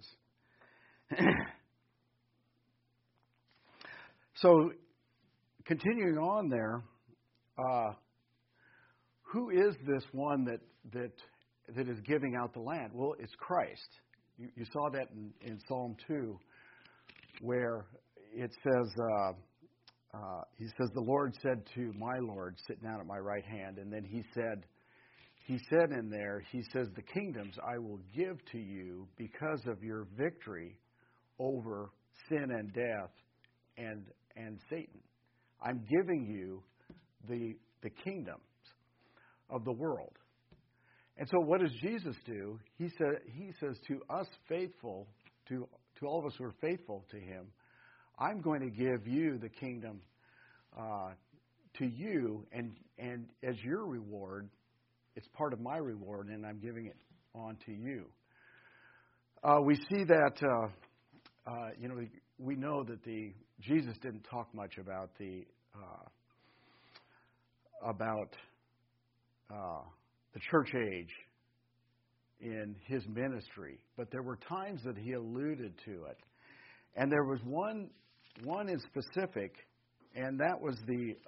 So continuing on there, who is this one that is giving out the land? Well, it's Christ. You saw that in Psalm 2, where it says, he says, the Lord said to my Lord, sit down at my right hand. And then he said in there, he says, the kingdoms I will give to you because of your victory over sin and death and Satan. I'm giving you the kingdoms of the world. And so what does Jesus do? He says to us faithful, to all of us who are faithful to him, I'm going to give you the kingdom to you, and as your reward, it's part of my reward, and I'm giving it on to you. We see that, we know that Jesus didn't talk much about the church age in his ministry, but there were times that he alluded to it, and there was one in specific, and that was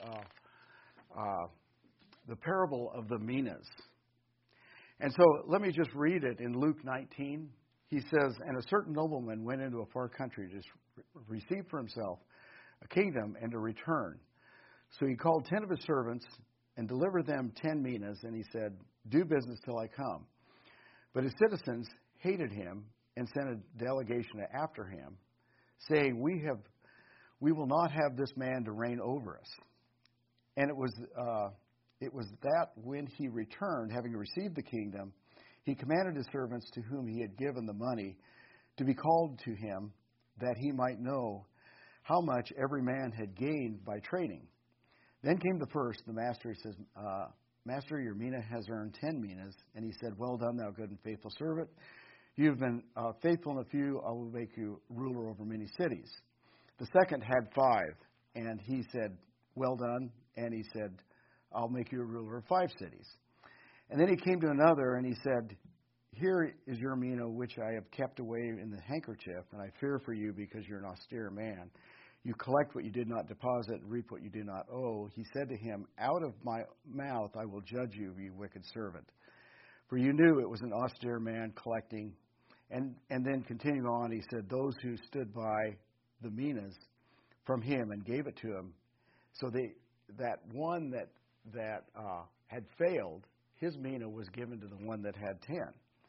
the parable of the minas. And so let me just read it in Luke 19. He says, and a certain nobleman went into a far country to receive for himself a kingdom and to return. So he called 10 of his servants and delivered them 10 minas, and he said, do business till I come. But his citizens hated him and sent a delegation after him, saying, we will not have this man to reign over us. And it was it was that when he returned, having received the kingdom, he commanded his servants to whom he had given the money to be called to him, that he might know how much every man had gained by trading. Then came the first. The master, he says, Master, your mina has earned 10 minas. And he said, Well done, thou good and faithful servant. You have been faithful in a few. I will make you ruler over many cities. The second had 5. And he said, Well done. And he said, I'll make you a ruler of 5 cities. And then he came to another, and he said, Here is your mina, which I have kept away in the handkerchief, and I fear for you because you're an austere man. You collect what you did not deposit and reap what you do not owe. He said to him, Out of my mouth I will judge you, you wicked servant. For you knew it was an austere man collecting. And then continuing on, he said, Those who stood by the minas from him and gave it to him. So that one that had failed, his mina was given to the one that had 10.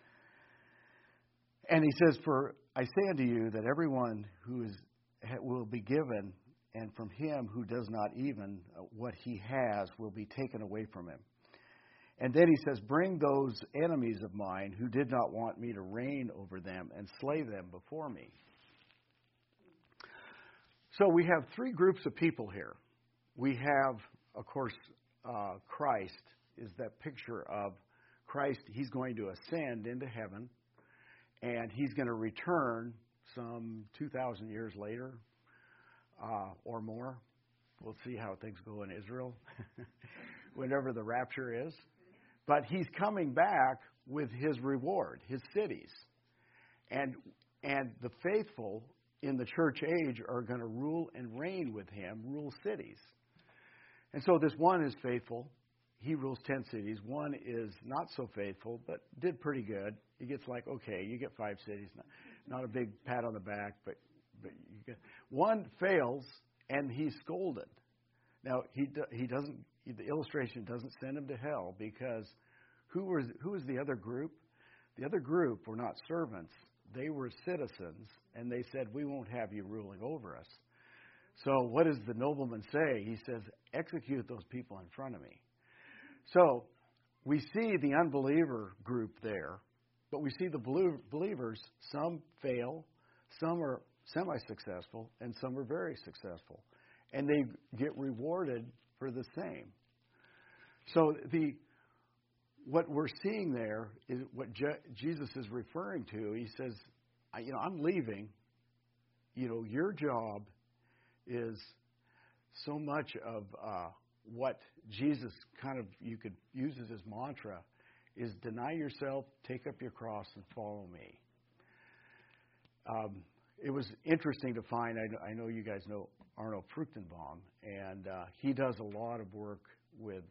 And he says, For I say unto you that everyone who will be given, and from him who does not even what he has will be taken away from him. And then he says, Bring those enemies of mine who did not want me to reign over them and slay them before me. So we have 3 groups of people here. We have, of course, Christ is that picture of Christ. He's going to ascend into heaven, and he's going to return some 2,000 years later or more. We'll see how things go in Israel whenever the rapture is. But he's coming back with his reward, his cities. And the faithful in the church age are going to rule and reign with him, rule cities. And so this one is faithful. He rules 10 cities. One is not so faithful, but did pretty good. He gets like, okay, you get 5 cities. Not a big pat on the back, but you get. One fails, and he's scolded. Now, he doesn't. The illustration doesn't send him to hell, because who was the other group? The other group were not servants. They were citizens, and they said, we won't have you ruling over us. So what does the nobleman say? He says, execute those people in front of me. So we see the unbeliever group there, but we see the believers, some fail, some are semi-successful, and some are very successful. And they get rewarded for the same. So what we're seeing there is what Jesus is referring to. He says, I'm leaving. Your job is so much of what Jesus you could use as his mantra is deny yourself, take up your cross, and follow me. It was interesting to find, I know you guys know Arno Fruchtenbaum, and he does a lot of work with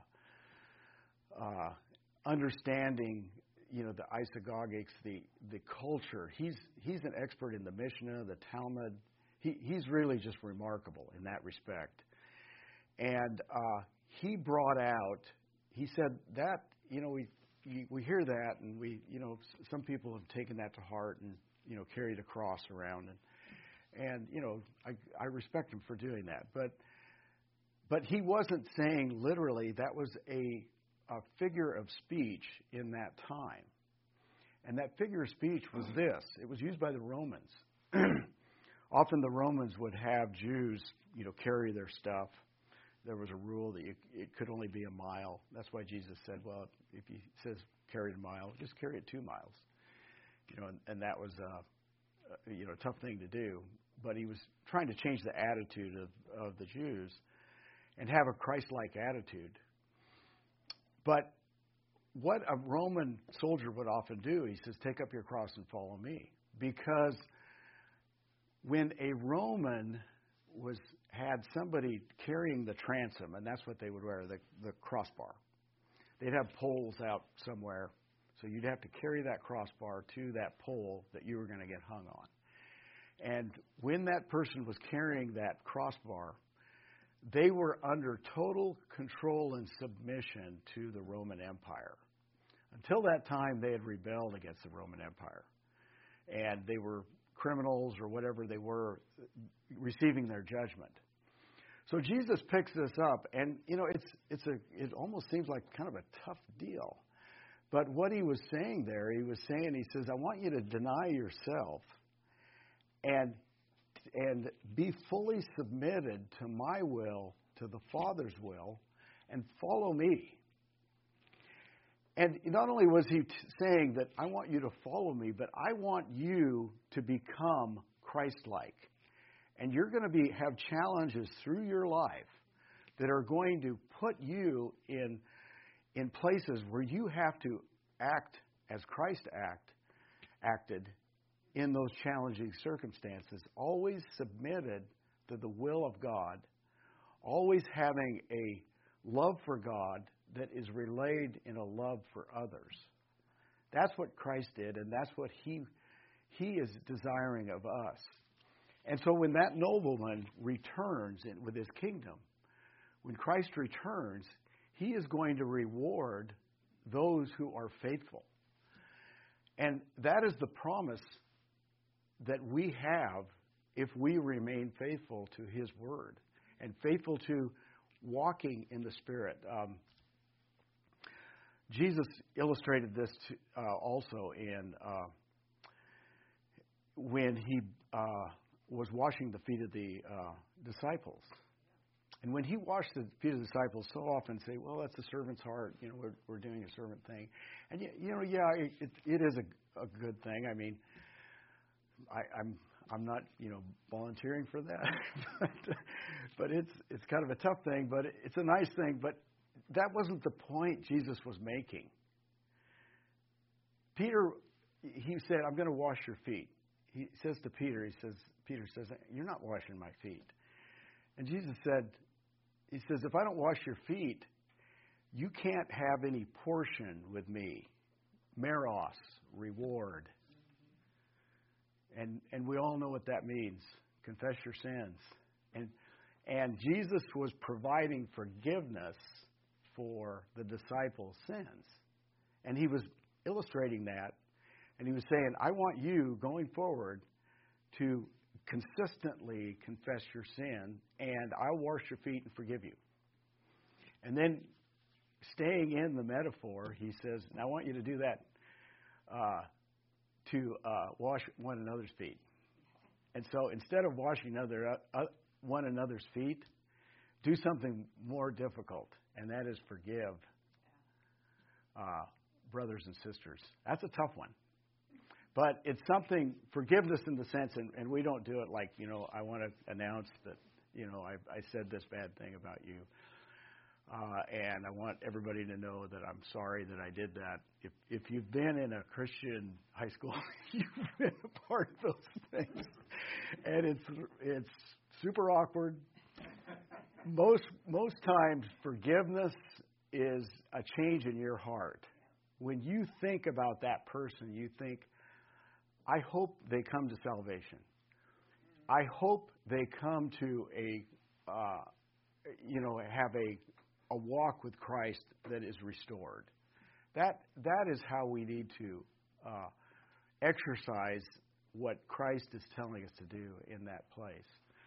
understanding, the isagogics, the culture. He's an expert in the Mishnah, the Talmud. He's really just remarkable in that respect. And he brought out, he said that, we hear that, and some people have taken that to heart and, carried a cross around. And I respect him for doing that. But he wasn't saying literally. That was a figure of speech in that time. And that figure of speech was this. It was used by the Romans. Often the Romans would have Jews, carry their stuff. There was a rule that it could only be a mile. That's why Jesus said, well, if he says carry a mile, just carry it 2 miles. And that was a tough thing to do. But he was trying to change the attitude of the Jews and have a Christ-like attitude. But what a Roman soldier would often do, he says, take up your cross and follow me. Because when a Roman had somebody carrying the transom, and that's what they would wear, the crossbar. They'd have poles out somewhere, so you'd have to carry that crossbar to that pole that you were going to get hung on. And when that person was carrying that crossbar, they were under total control and submission to the Roman Empire. Until that time, they had rebelled against the Roman Empire. And they were criminals or whatever they were, receiving their judgment. So Jesus picks this up, and it almost seems like kind of a tough deal. But what he was saying there, he says, I want you to deny yourself and be fully submitted to my will, to the Father's will, and follow me. And not only was he saying that I want you to follow me, but I want you to become Christ-like. And you're going to have challenges through your life that are going to put you in places where you have to act as Christ acted in those challenging circumstances, always submitted to the will of God, always having a love for God that is relayed in a love for others. That's what Christ did, and that's what He is desiring of us. And so when that nobleman returns with his kingdom, when Christ returns, He is going to reward those who are faithful. And that is the promise that we have if we remain faithful to His Word and faithful to walking in the Spirit. Jesus illustrated this also in when He was washing the feet of the disciples. And when He washed the feet of the disciples, so often say, well, that's the servant's heart. We're doing a servant thing. And, it is a good thing. I mean, I'm not, volunteering for that. but it's kind of a tough thing, but it's a nice thing. But that wasn't the point Jesus was making. Peter, he said, I'm going to wash your feet. He says to Peter, Peter says, you're not washing my feet. And Jesus said, He says, if I don't wash your feet, you can't have any portion with me. Meros, reward. And we all know what that means. Confess your sins. And Jesus was providing forgiveness for the disciples' sins. And He was illustrating that. And He was saying, I want you, going forward, to consistently confess your sin, and I'll wash your feet and forgive you. And then, staying in the metaphor, He says, and I want you to do that to wash one another's feet. And so, instead of washing one another's feet, do something more difficult, and that is forgive brothers and sisters. That's a tough one. But it's something, forgiveness in the sense, and we don't do it like, I want to announce that, I said this bad thing about you. And I want everybody to know that I'm sorry that I did that. If you've been in a Christian high school, you've been a part of those things. And it's super awkward. Most times, forgiveness is a change in your heart. When you think about that person, you think, I hope they come to salvation. I hope they come to have a walk with Christ that is restored. That is how we need to exercise what Christ is telling us to do in that place.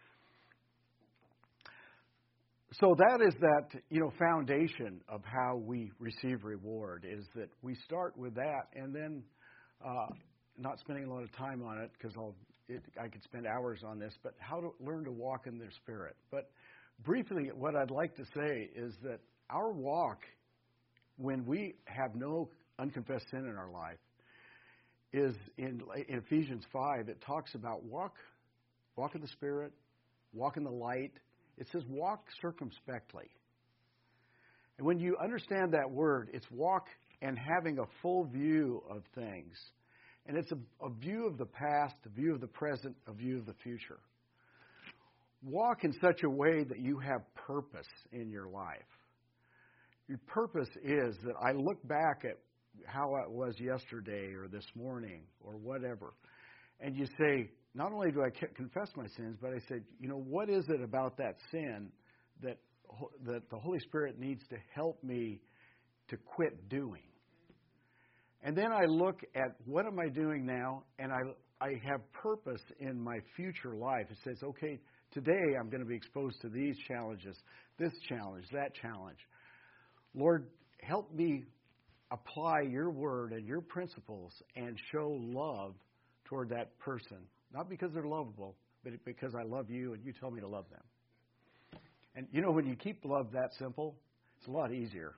So that is that foundation of how we receive reward, is that we start with that, and then not spending a lot of time on it because I could spend hours on this, but how to learn to walk in their Spirit. But briefly, what I'd like to say is that our walk, when we have no unconfessed sin in our life, is in Ephesians 5. It talks about walk in the Spirit, walk in the light. It says walk circumspectly. And when you understand that word, it's walk and having a full view of things. And it's a view of the past, a view of the present, a view of the future. Walk in such a way that you have purpose in your life. Your purpose is that I look back at how it was yesterday or this morning or whatever, and you say, not only do I confess my sins, but I say, what is it about that sin that the Holy Spirit needs to help me to quit doing? And then I look at what am I doing now, and I have purpose in my future life. It says, okay, Today I'm going to be exposed to these challenges, this challenge, that challenge. Lord, help me apply your word and your principles and show love toward that person. Not because they're lovable, but because I love you and you tell me to love them. And you know, when you keep love that simple, it's a lot easier.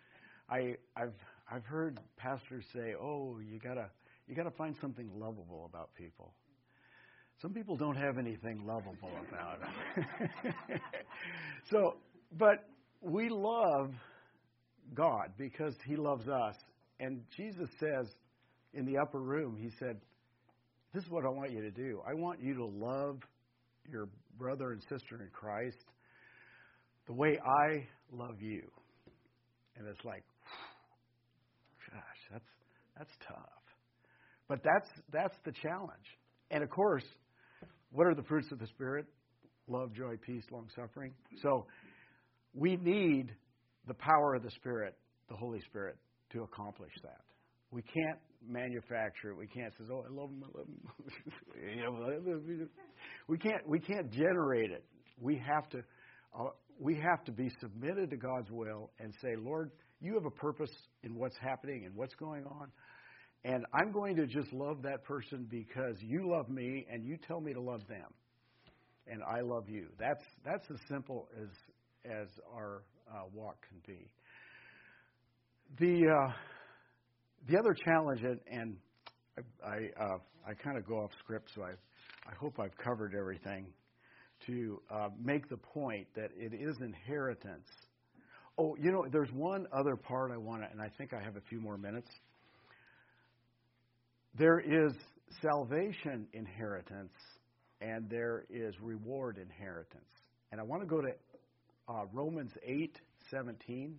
I've heard pastors say, "Oh, you gotta find something lovable about people." Some people don't have anything lovable about them. But we love God because He loves us. And Jesus says in the upper room, He said, "This is what I want you to do. I want you to love your brother and sister in Christ the way I love you." And it's like, gosh, that's tough. But that's the challenge. And of course, what are the fruits of the Spirit? Love, joy, peace, long-suffering. So we need the power of the Spirit, the Holy Spirit, to accomplish that. We can't manufacture it. We can't say, "Oh, I love him, I love him." We can't generate it. We have to be submitted to God's will and say, "Lord, you have a purpose in what's happening and what's going on. And I'm going to just love that person because you love me and you tell me to love them. And I love you." That's as simple as our walk can be. The other challenge, and I kind of go off script, so I hope I've covered everything, to make the point that it is inheritance. Oh, you know, there's one other part I want to, and I think I have a few more minutes. There is salvation inheritance, and there is reward inheritance. And I want to go to Romans 8:17,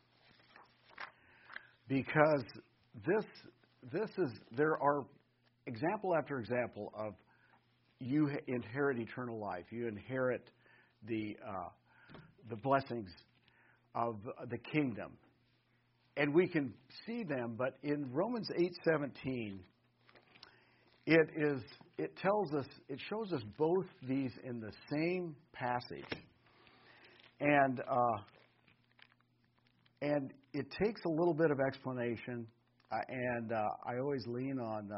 because there are example after example of you inherit eternal life. You inherit the blessings of the kingdom. And we can see them, but in Romans 8:17, it shows us both these in the same passage. And it takes a little bit of explanation, and I always lean on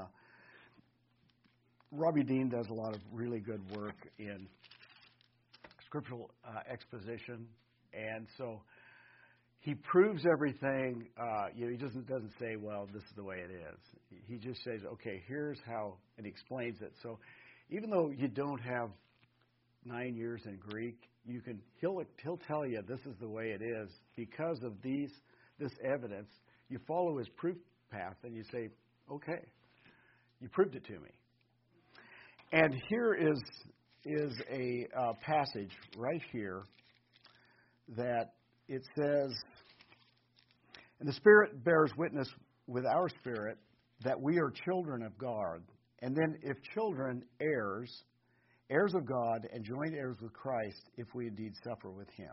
Robbie Dean does a lot of really good work in scriptural exposition, and so he proves everything. He doesn't say, "Well, this is the way it is." He just says, "Okay, here's how," and he explains it. So even though you don't have 9 years in Greek, he'll tell you this is the way it is because of this evidence. You follow his proof path, and you say, "Okay, you proved it to me." And here is a passage right here that it says, "And the Spirit bears witness with our spirit that we are children of God. And then if children, heirs, heirs of God, and joint heirs with Christ, if we indeed suffer with Him."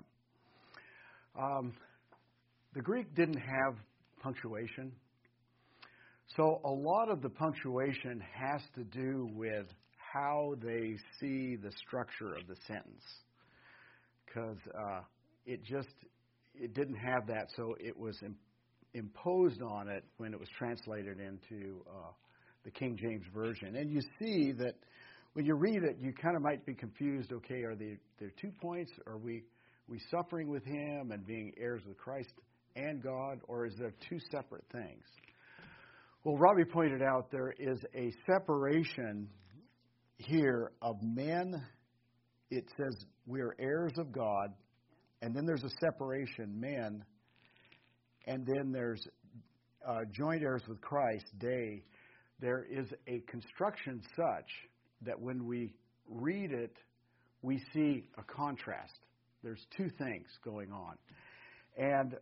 The Greek didn't have punctuation. So a lot of the punctuation has to do with how they see the structure of the sentence. Because it didn't have that, so it was imposed on it when it was translated into the King James Version. And you see that when you read it, you kind of might be confused. Okay, are there 2 points? Are we suffering with Him and being heirs with Christ and God, or is there 2 separate things? Well, Robbie pointed out there is a separation here of men. It says we are heirs of God, and then there's a separation, men, and then there's joint heirs with Christ, they. There is a construction such that when we read it, we see a contrast. There's 2 things going on. And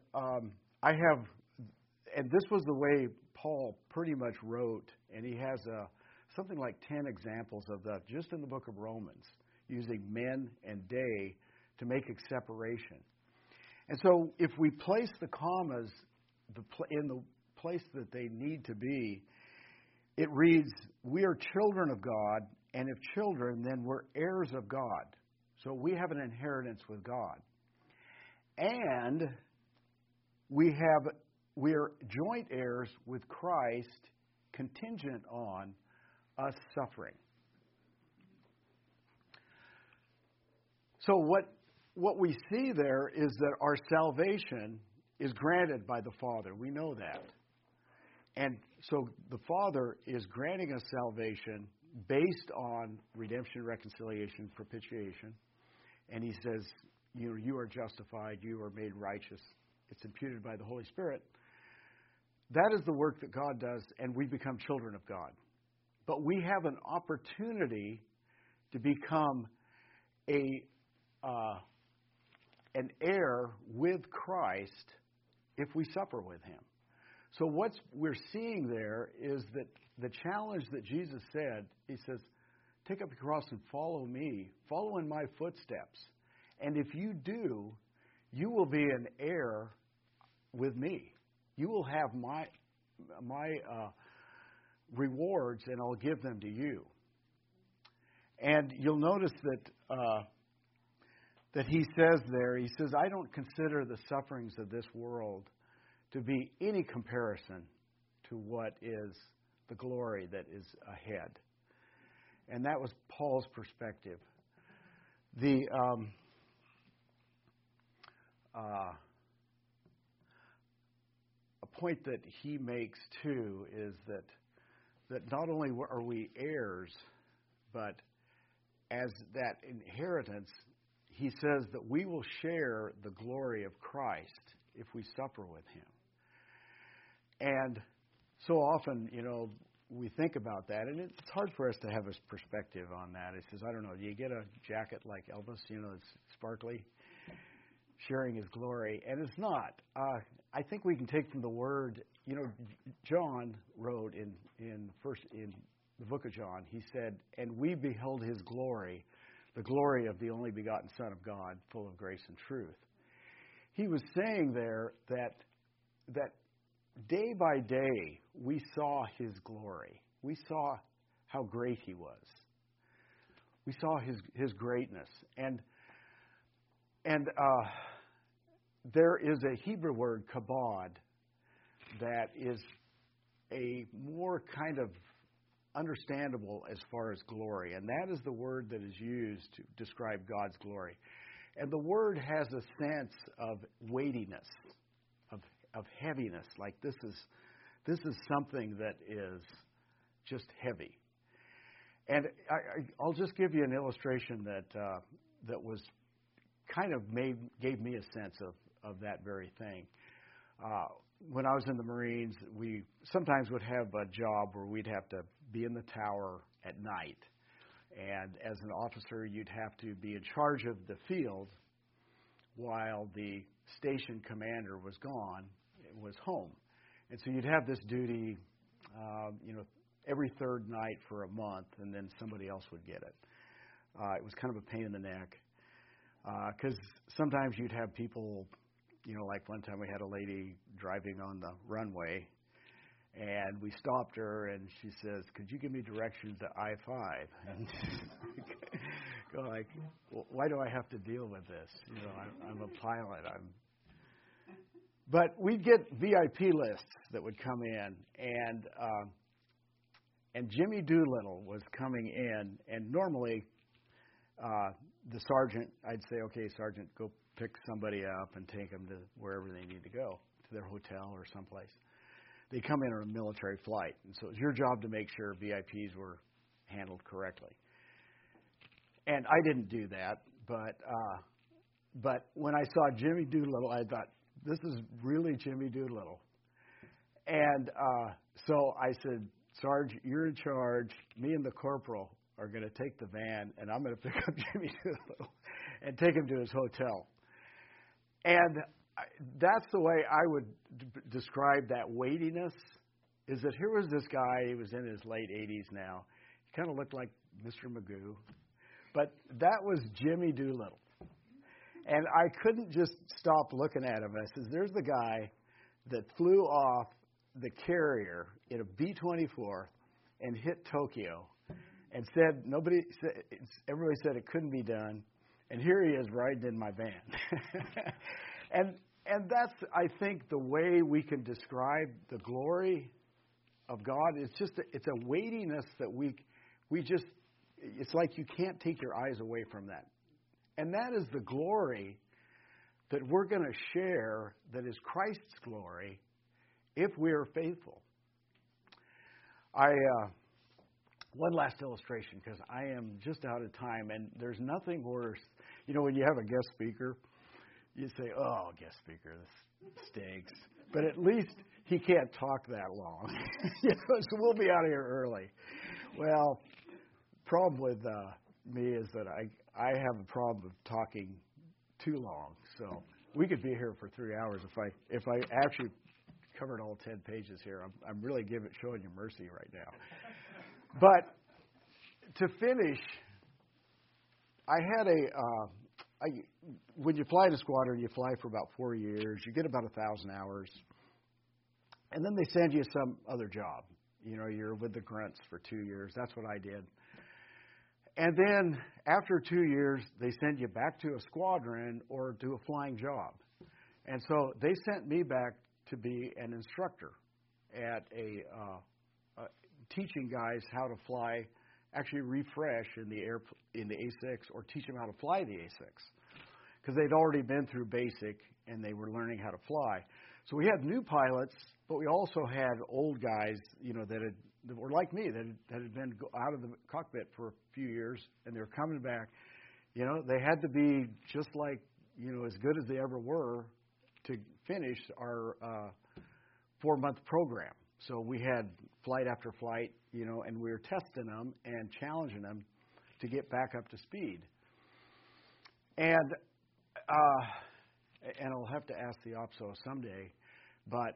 and this was the way Paul pretty much wrote, and he has something like 10 examples of that just in the book of Romans, using men and they to make a separation. And so if we place the commas in the place that they need to be, it reads, "We are children of God, and if children, then we're heirs of God." So we have an inheritance with God. And we're joint heirs with Christ, contingent on us suffering. So what we see there is that our salvation is granted by the Father. We know that. And so the Father is granting us salvation based on redemption, reconciliation, propitiation. And He says, you are justified, you are made righteous. It's imputed by the Holy Spirit. That is the work that God does, and we become children of God. But we have an opportunity to become an heir with Christ if we suffer with Him. So what we're seeing there is that the challenge that Jesus said, He says, take up your cross and follow me. Follow in my footsteps. And if you do, you will be an heir with me. You will have my rewards, and I'll give them to you. And you'll notice that He says there, He says, I don't consider the sufferings of this world to be any comparison to what is the glory that is ahead. And that was Paul's perspective. A point that he makes too is that not only are we heirs, but as that inheritance, he says that we will share the glory of Christ if we suffer with Him. And so often, we think about that, and it's hard for us to have a perspective on that. It says, I don't know, do you get a jacket like Elvis, it's sparkly, sharing His glory? And it's not. I think we can take from the Word, John wrote in the book of John, he said, and we beheld His glory, the glory of the only begotten Son of God, full of grace and truth. He was saying there that day by day we saw His glory. We saw how great He was. We saw His greatness. And there is a Hebrew word, kabod, that is a more kind of understandable as far as glory. And that is the word that is used to describe God's glory. And the word has a sense of weightiness, of heaviness. Like this is something that is just heavy. And I'll just give you an illustration that was kind of gave me a sense of that very thing. When I was in the Marines, we sometimes would have a job where we'd have to be in the tower at night. And as an officer, you'd have to be in charge of the field while the station commander was gone, was home. And so you'd have this duty, every third night for a month, and then somebody else would get it. It was kind of a pain in the neck because sometimes you'd have people, like one time we had a lady driving on the runway, and we stopped her, and she says, could you give me directions to I-5? And go like, well, why do I have to deal with this? I'm a pilot. But we'd get VIP lists that would come in, and Jimmy Doolittle was coming in, and normally the sergeant, I'd say, okay, Sergeant, go pick somebody up and take them to wherever they need to go, to their hotel or someplace. They come in on a military flight, and so it was your job to make sure VIPs were handled correctly. And I didn't do that, but when I saw Jimmy Doolittle, I thought, this is really Jimmy Doolittle. And so I said, Sarge, you're in charge. Me and the corporal are going to take the van, and I'm going to pick up Jimmy Doolittle and take him to his hotel. And that's the way I would describe that weightiness, is that here was this guy, he was in his late 80s now. He kind of looked like Mr. Magoo. But that was Jimmy Doolittle. And I couldn't just stop looking at him. I said, there's the guy that flew off the carrier in a B-24 and hit Tokyo and said, everybody said it couldn't be done. And here he is riding in my van. and that's, I think, the way we can describe the glory of God. It's just it's a weightiness that we just, it's like you can't take your eyes away from that. And that is the glory that we're going to share, that is Christ's glory, if we are faithful. One last illustration, because I am just out of time, and there's nothing worse. You know, when you have a guest speaker, you say, oh, guest speaker, this stinks. But at least he can't talk that long. So we'll be out of here early. Well, problem with me is that I have a problem with talking too long. So we could be here for 3 hours if I actually covered all 10 pages here. I'm really showing you mercy right now. But to finish, I had when you fly in a squadron, you fly for about 4 years. You get about 1,000 hours. And then they send you some other job. You know, you're with the grunts for 2 years. That's what I did. And then after 2 years, they send you back to a squadron or do a flying job. And so they sent me back to be an instructor at teaching guys how to fly, actually refresh in the A6, or teach them how to fly the A6, because they'd already been through basic and they were learning how to fly. So we had new pilots, but we also had old guys, you know, that were like me, that had been out of the cockpit for a few years, and they were coming back. You know, they had to be just like, you know, as good as they ever were to finish our 4-month program. So we had flight after flight, you know, and we were testing them and challenging them to get back up to speed. And I'll have to ask the OPSO someday, but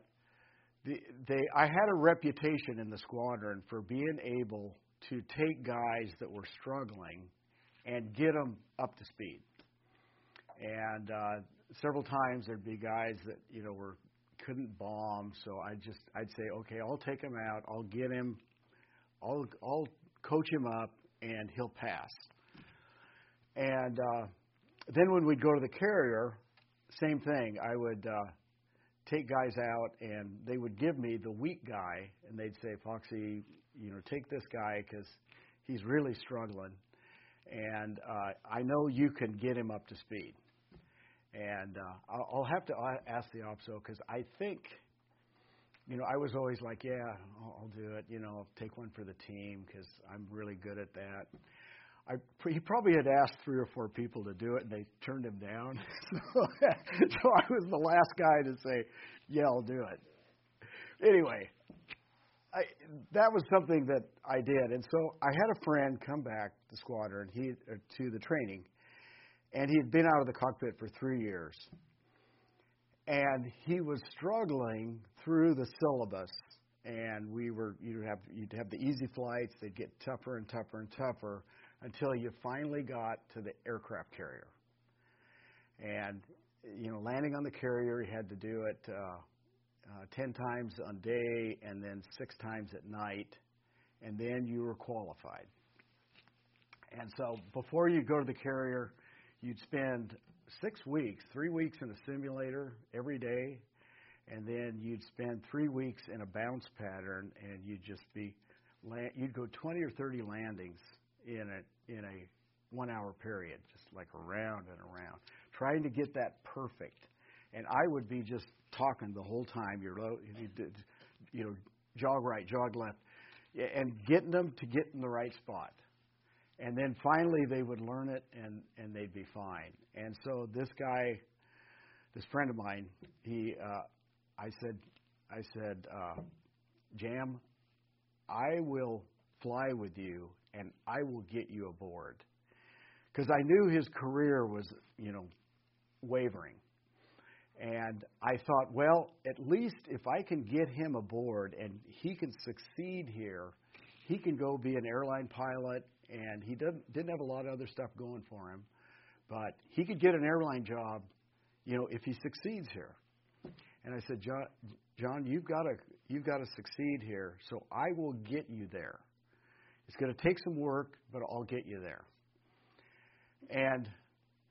I had a reputation in the squadron for being able to take guys that were struggling and get them up to speed. And several times there'd be guys that, you know, couldn't bomb, so I'd say, okay, I'll take him out, I'll get him, I'll coach him up, and he'll pass. And then when we'd go to the carrier, same thing. I would take guys out, and they would give me the weak guy, and they'd say, Foxy, you know, take this guy because he's really struggling, and I know you can get him up to speed. And I'll have to ask the OPSO, because I think, you know, I was always like, yeah, I'll do it. You know, I'll take one for the team because I'm really good at that. He probably had asked 3 or 4 people to do it, and they turned him down. So I was the last guy to say, yeah, I'll do it. Anyway, that was something that I did. And so I had a friend come back to the squadron, to the training, and he had been out of the cockpit for 3 years. And he was struggling through the syllabus. And you'd have the easy flights. They'd get tougher and tougher and tougher until you finally got to the aircraft carrier. And, you know, landing on the carrier, you had to do it 10 times a day and then 6 times at night. And then you were qualified. And so before you go to the carrier, you'd spend 6 weeks, 3 weeks in a simulator every day, and then you'd spend 3 weeks in a bounce pattern, and you'd go 20 or 30 landings in a 1-hour period, just like around and around, trying to get that perfect. And I would be just talking the whole time. You know, jog right, jog left, and getting them to get in the right spot. And then finally they would learn it, and they'd be fine. And so this guy, this friend of mine, I said, Jam, I will fly with you, and I will get you aboard. Because I knew his career was, you know, wavering. And I thought, well, at least if I can get him aboard and he can succeed here, he can go be an airline pilot. And he didn't have a lot of other stuff going for him, but he could get an airline job, you know, if he succeeds here. And I said, John, you've got to succeed here, so I will get you there. It's going to take some work, but I'll get you there. And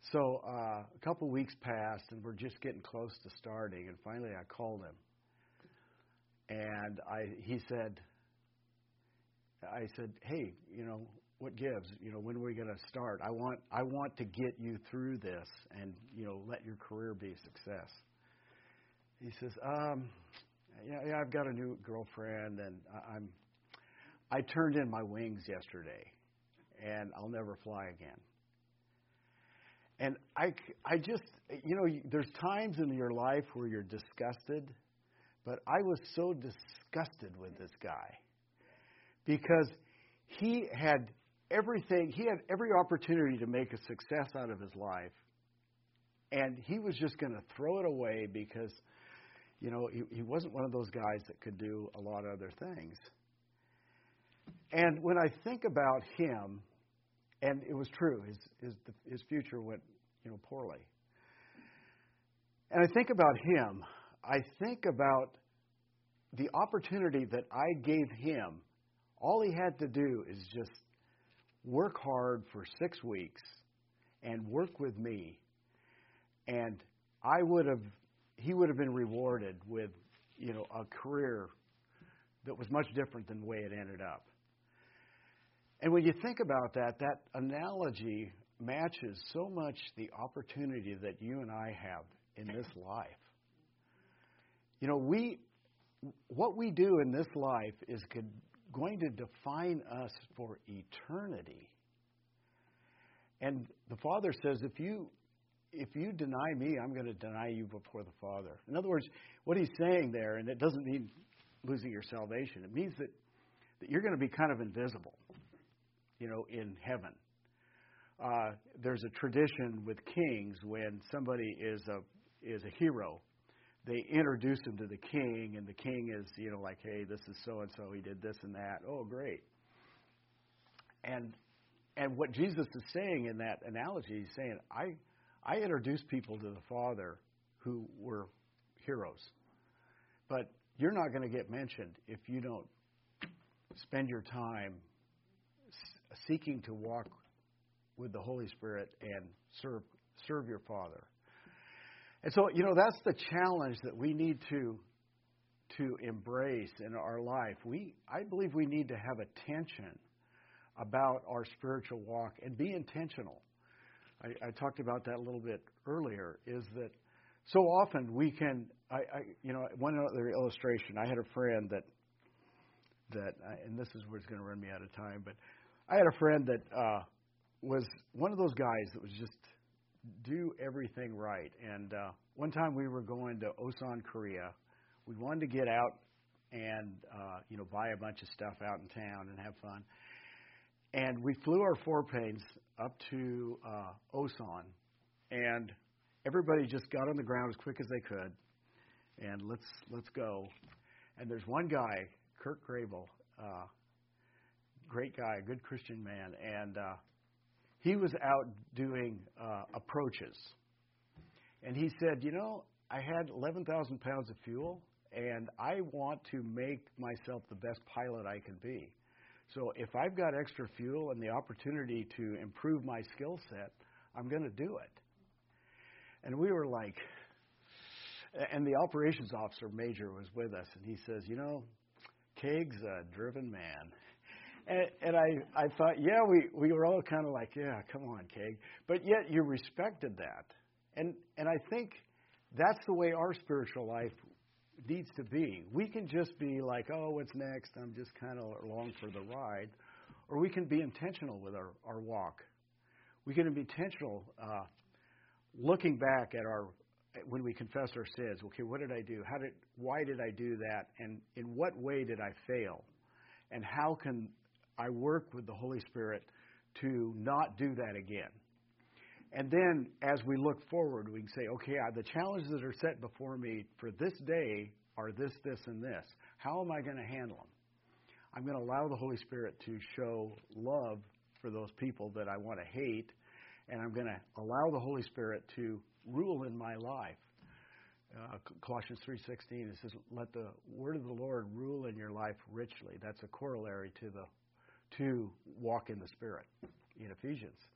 So a couple weeks passed, and we're just getting close to starting. And finally, I called him, and he said, "I said, hey, what gives? When are we going to start? I want to get you through this, and let your career be a success." He says, "Yeah, I've got a new girlfriend, and I turned in my wings yesterday, and I'll never fly again." And I just, there's times in your life where you're disgusted, but I was so disgusted with this guy because he had everything, he had every opportunity to make a success out of his life, and he was just going to throw it away because, he wasn't one of those guys that could do a lot of other things. And when I think about him, and it was true, his future went, poorly. And I think about him, I think about the opportunity that I gave him. All he had to do is just work hard for 6 weeks and work with me, and he would have been rewarded with, a career that was much different than the way it ended up. And when you think about that analogy matches so much the opportunity that you and I have in this life. What we do in this life is going to define us for eternity. And the Father says, if you deny me, I'm going to deny you before the Father. In other words, what he's saying there, and it doesn't mean losing your salvation, it means that you're going to be kind of invisible, in heaven. There's a tradition with kings when somebody is a hero, they introduce him to the king, and the king is, like, hey, this is so-and-so, he did this and that. Oh, great. And what Jesus is saying in that analogy, he's saying, I introduce people to the Father who were heroes. But you're not going to get mentioned if you don't spend your time seeking to walk with the Holy Spirit and serve your Father. And so, that's the challenge that we need to embrace in our life. I believe we need to have attention about our spiritual walk and be intentional. I talked about that a little bit earlier, is that so often we can, one other illustration, I had a friend that and this is where it's going to run me out of time, but I had a friend that was one of those guys that was just do everything right. And one time we were going to Osan, Korea. We wanted to get out and, buy a bunch of stuff out in town and have fun. And we flew our four-planes up to Osan, and everybody just got on the ground as quick as they could, and let's go. And there's one guy, Kurt Grable, great guy, good Christian man, and he was out doing approaches. And he said, I had 11,000 pounds of fuel, and I want to make myself the best pilot I can be. So if I've got extra fuel and the opportunity to improve my skill set, I'm going to do it. And we were like, and the operations officer major was with us, and he says, Kaig's a driven man. And I thought, yeah, we were all kind of like, yeah, come on, Kaig. But yet you respected that. And I think that's the way our spiritual life needs to be. We can just be like, oh, what's next? I'm just kind of along for the ride. Or we can be intentional with our walk. We can be intentional looking back at when we confess our sins. Okay, what did I do? Why did I do that? And in what way did I fail? And how can I work with the Holy Spirit to not do that again? And then as we look forward, we can say, okay, the challenges that are set before me for this day are this, and this. How am I going to handle them? I'm going to allow the Holy Spirit to show love for those people that I want to hate, and I'm going to allow the Holy Spirit to rule in my life. Colossians 3:16, it says, let the word of the Lord rule in your life richly. That's a corollary to walk in the Spirit in Ephesians.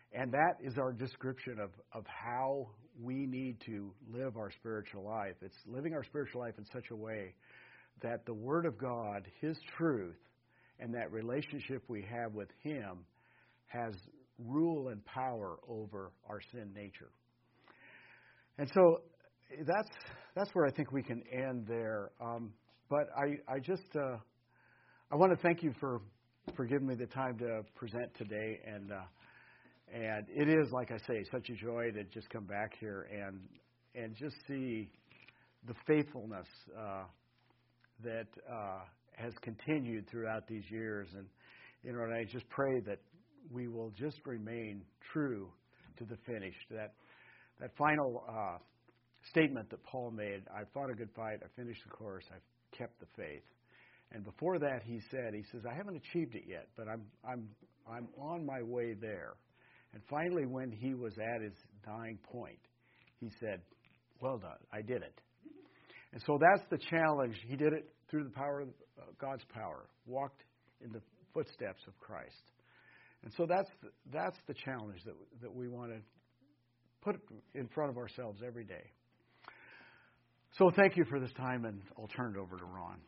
And that is our description of how we need to live our spiritual life. It's living our spiritual life in such a way that the Word of God, His truth, and that relationship we have with Him has rule and power over our sin nature. And so that's where I think we can end there. But I just I want to thank you for giving me the time to present today, and it is, like I say, such a joy to just come back here and just see the faithfulness that has continued throughout these years. And and I just pray that we will just remain true to the finish. That final statement that Paul made: "I've fought a good fight. I finished the course. I've kept the faith." And before that, he says, "I haven't achieved it yet, but I'm on my way there." And finally, when he was at his dying point, he said, "Well done, I did it." And so that's the challenge. He did it through the power of God's power, walked in the footsteps of Christ. And so that's the challenge that we want to put in front of ourselves every day. So thank you for this time, and I'll turn it over to Ron.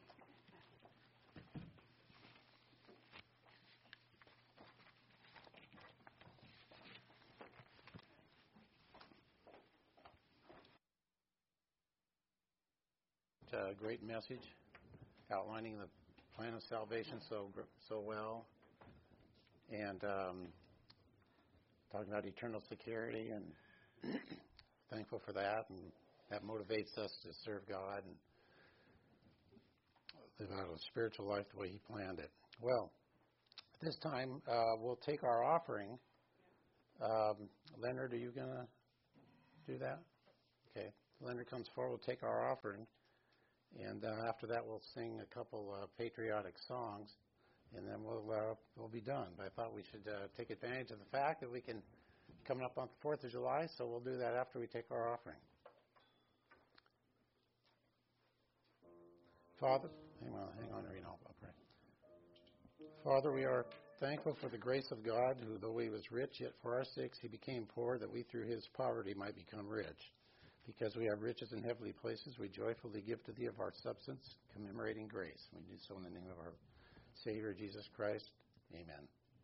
Great message, outlining the plan of salvation so well, and talking about eternal security, and thankful for that, and that motivates us to serve God and live out a spiritual life the way He planned it. Well, at this time, we'll take our offering. Leonard, are you going to do that? Okay. Leonard comes forward. We'll take our offering. And after that, we'll sing a couple patriotic songs, and then we'll be done. But I thought we should take advantage of the fact that we can coming up on the 4th of July, so we'll do that after we take our offering. Father, hang on, Irene, I'll pray. Father, we are thankful for the grace of God, who, though He was rich, yet for our sakes He became poor, that we through His poverty might become rich. Because we have riches in heavenly places, we joyfully give to Thee of our substance, commemorating grace. We do so in the name of our Savior, Jesus Christ. Amen.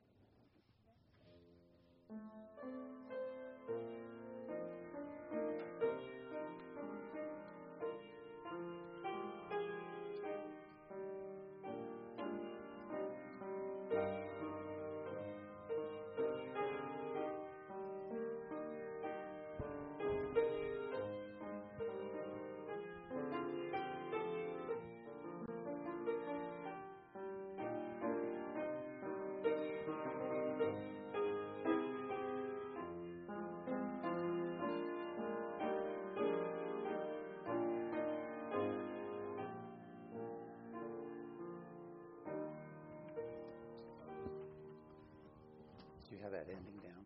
Do you have that ending down?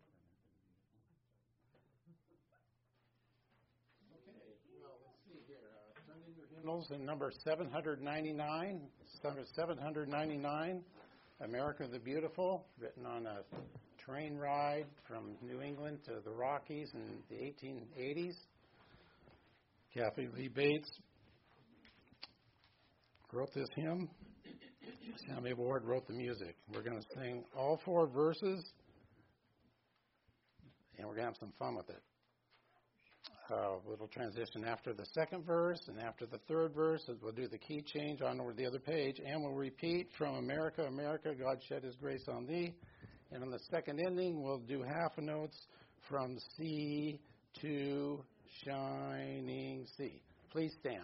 Okay, well, let's see here. Turn in your hymnals in number 799. 799, America the Beautiful, written on a train ride from New England to the Rockies in the 1880s. Kathy Lee Bates wrote this hymn. Sammy Ward wrote the music. We're going to sing all 4 verses, and we're going to have some fun with it. We'll transition after the 2nd verse, and after the 3rd verse, we'll do the key change on over the other page, and we'll repeat from America, America, God shed His grace on thee. And on the 2nd ending, we'll do half a notes from sea to shining sea. Please stand.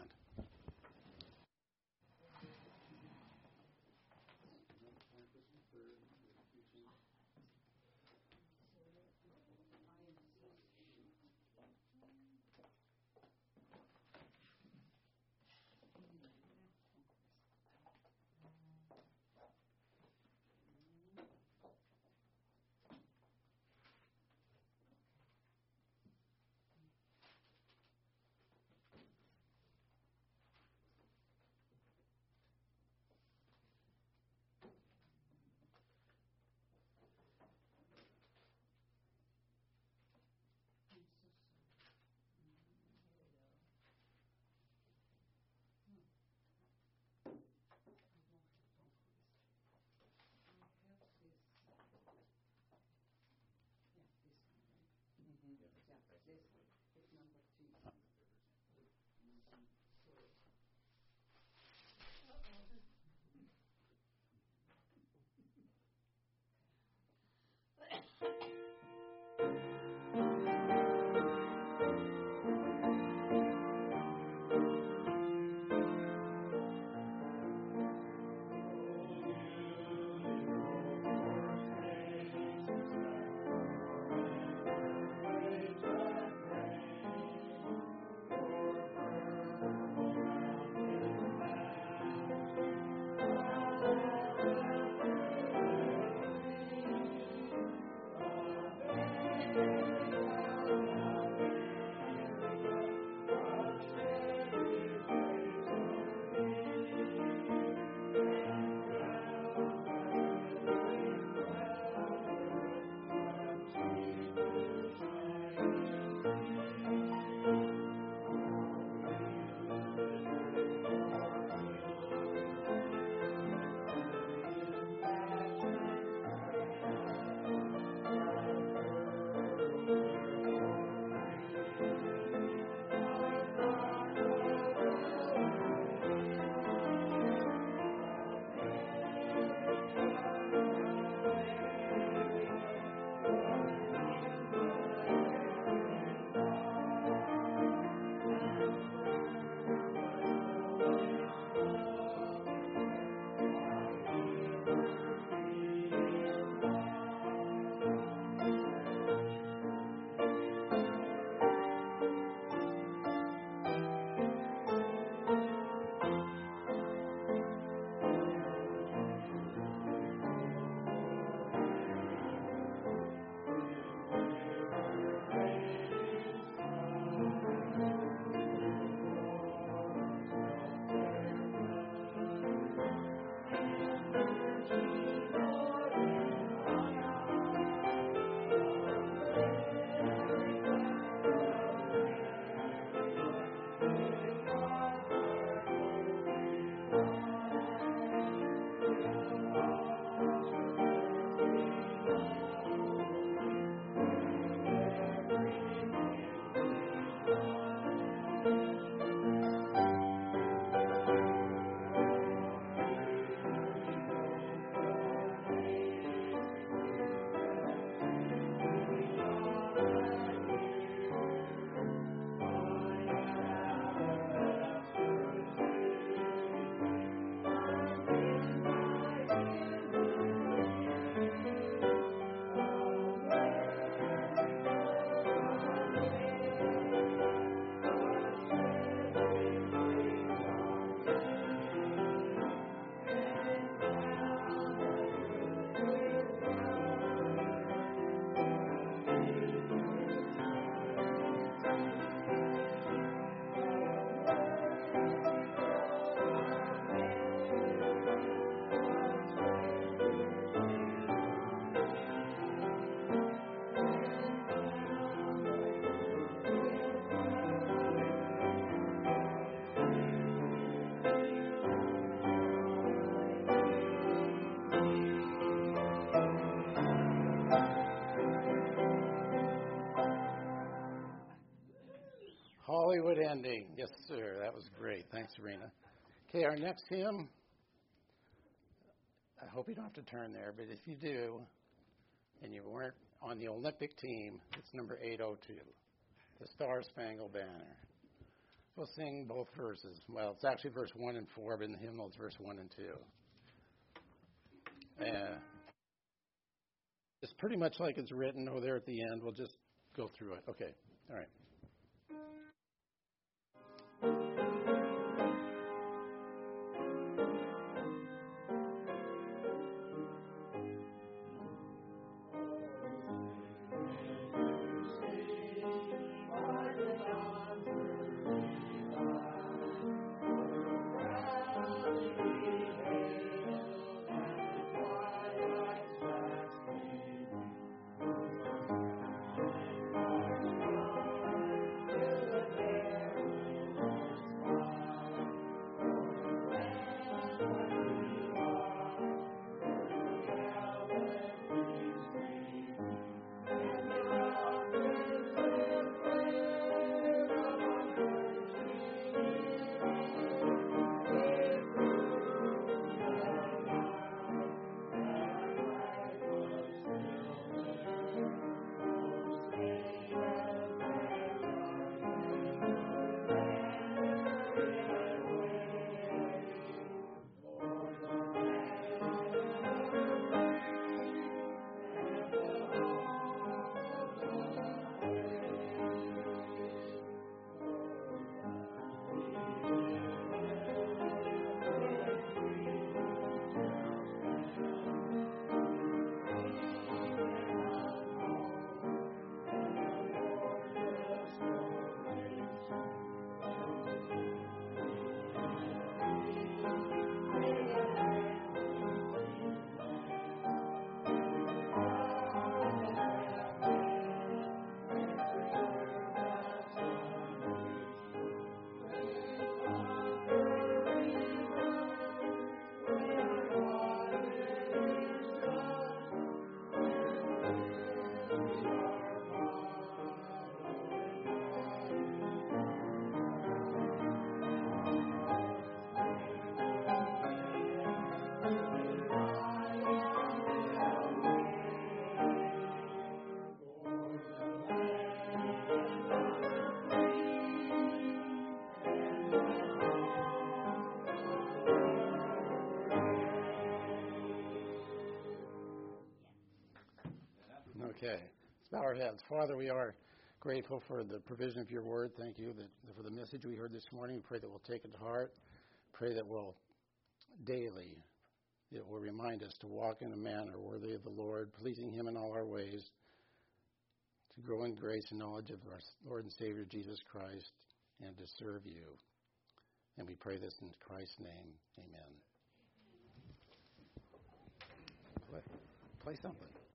ending. Yes, sir. That was great. Thanks, Serena. Okay, our next hymn, I hope you don't have to turn there, but if you do, and you weren't on the Olympic team, it's number 802, the Star Spangled Banner. We'll sing both verses. Well, it's actually verse 1 and 4, but in the hymnal it's verse 1 and 2. It's pretty much like it's written over there at the end. We'll just go through it. Okay. All right. Okay, let's bow our heads. Father, we are grateful for the provision of your word. Thank you for the message we heard this morning. We pray that we'll take it to heart. Pray that we'll daily, it will remind us to walk in a manner worthy of the Lord, pleasing him in all our ways, to grow in grace and knowledge of our Lord and Savior Jesus Christ, and to serve you. And we pray this in Christ's name. Amen. Play something.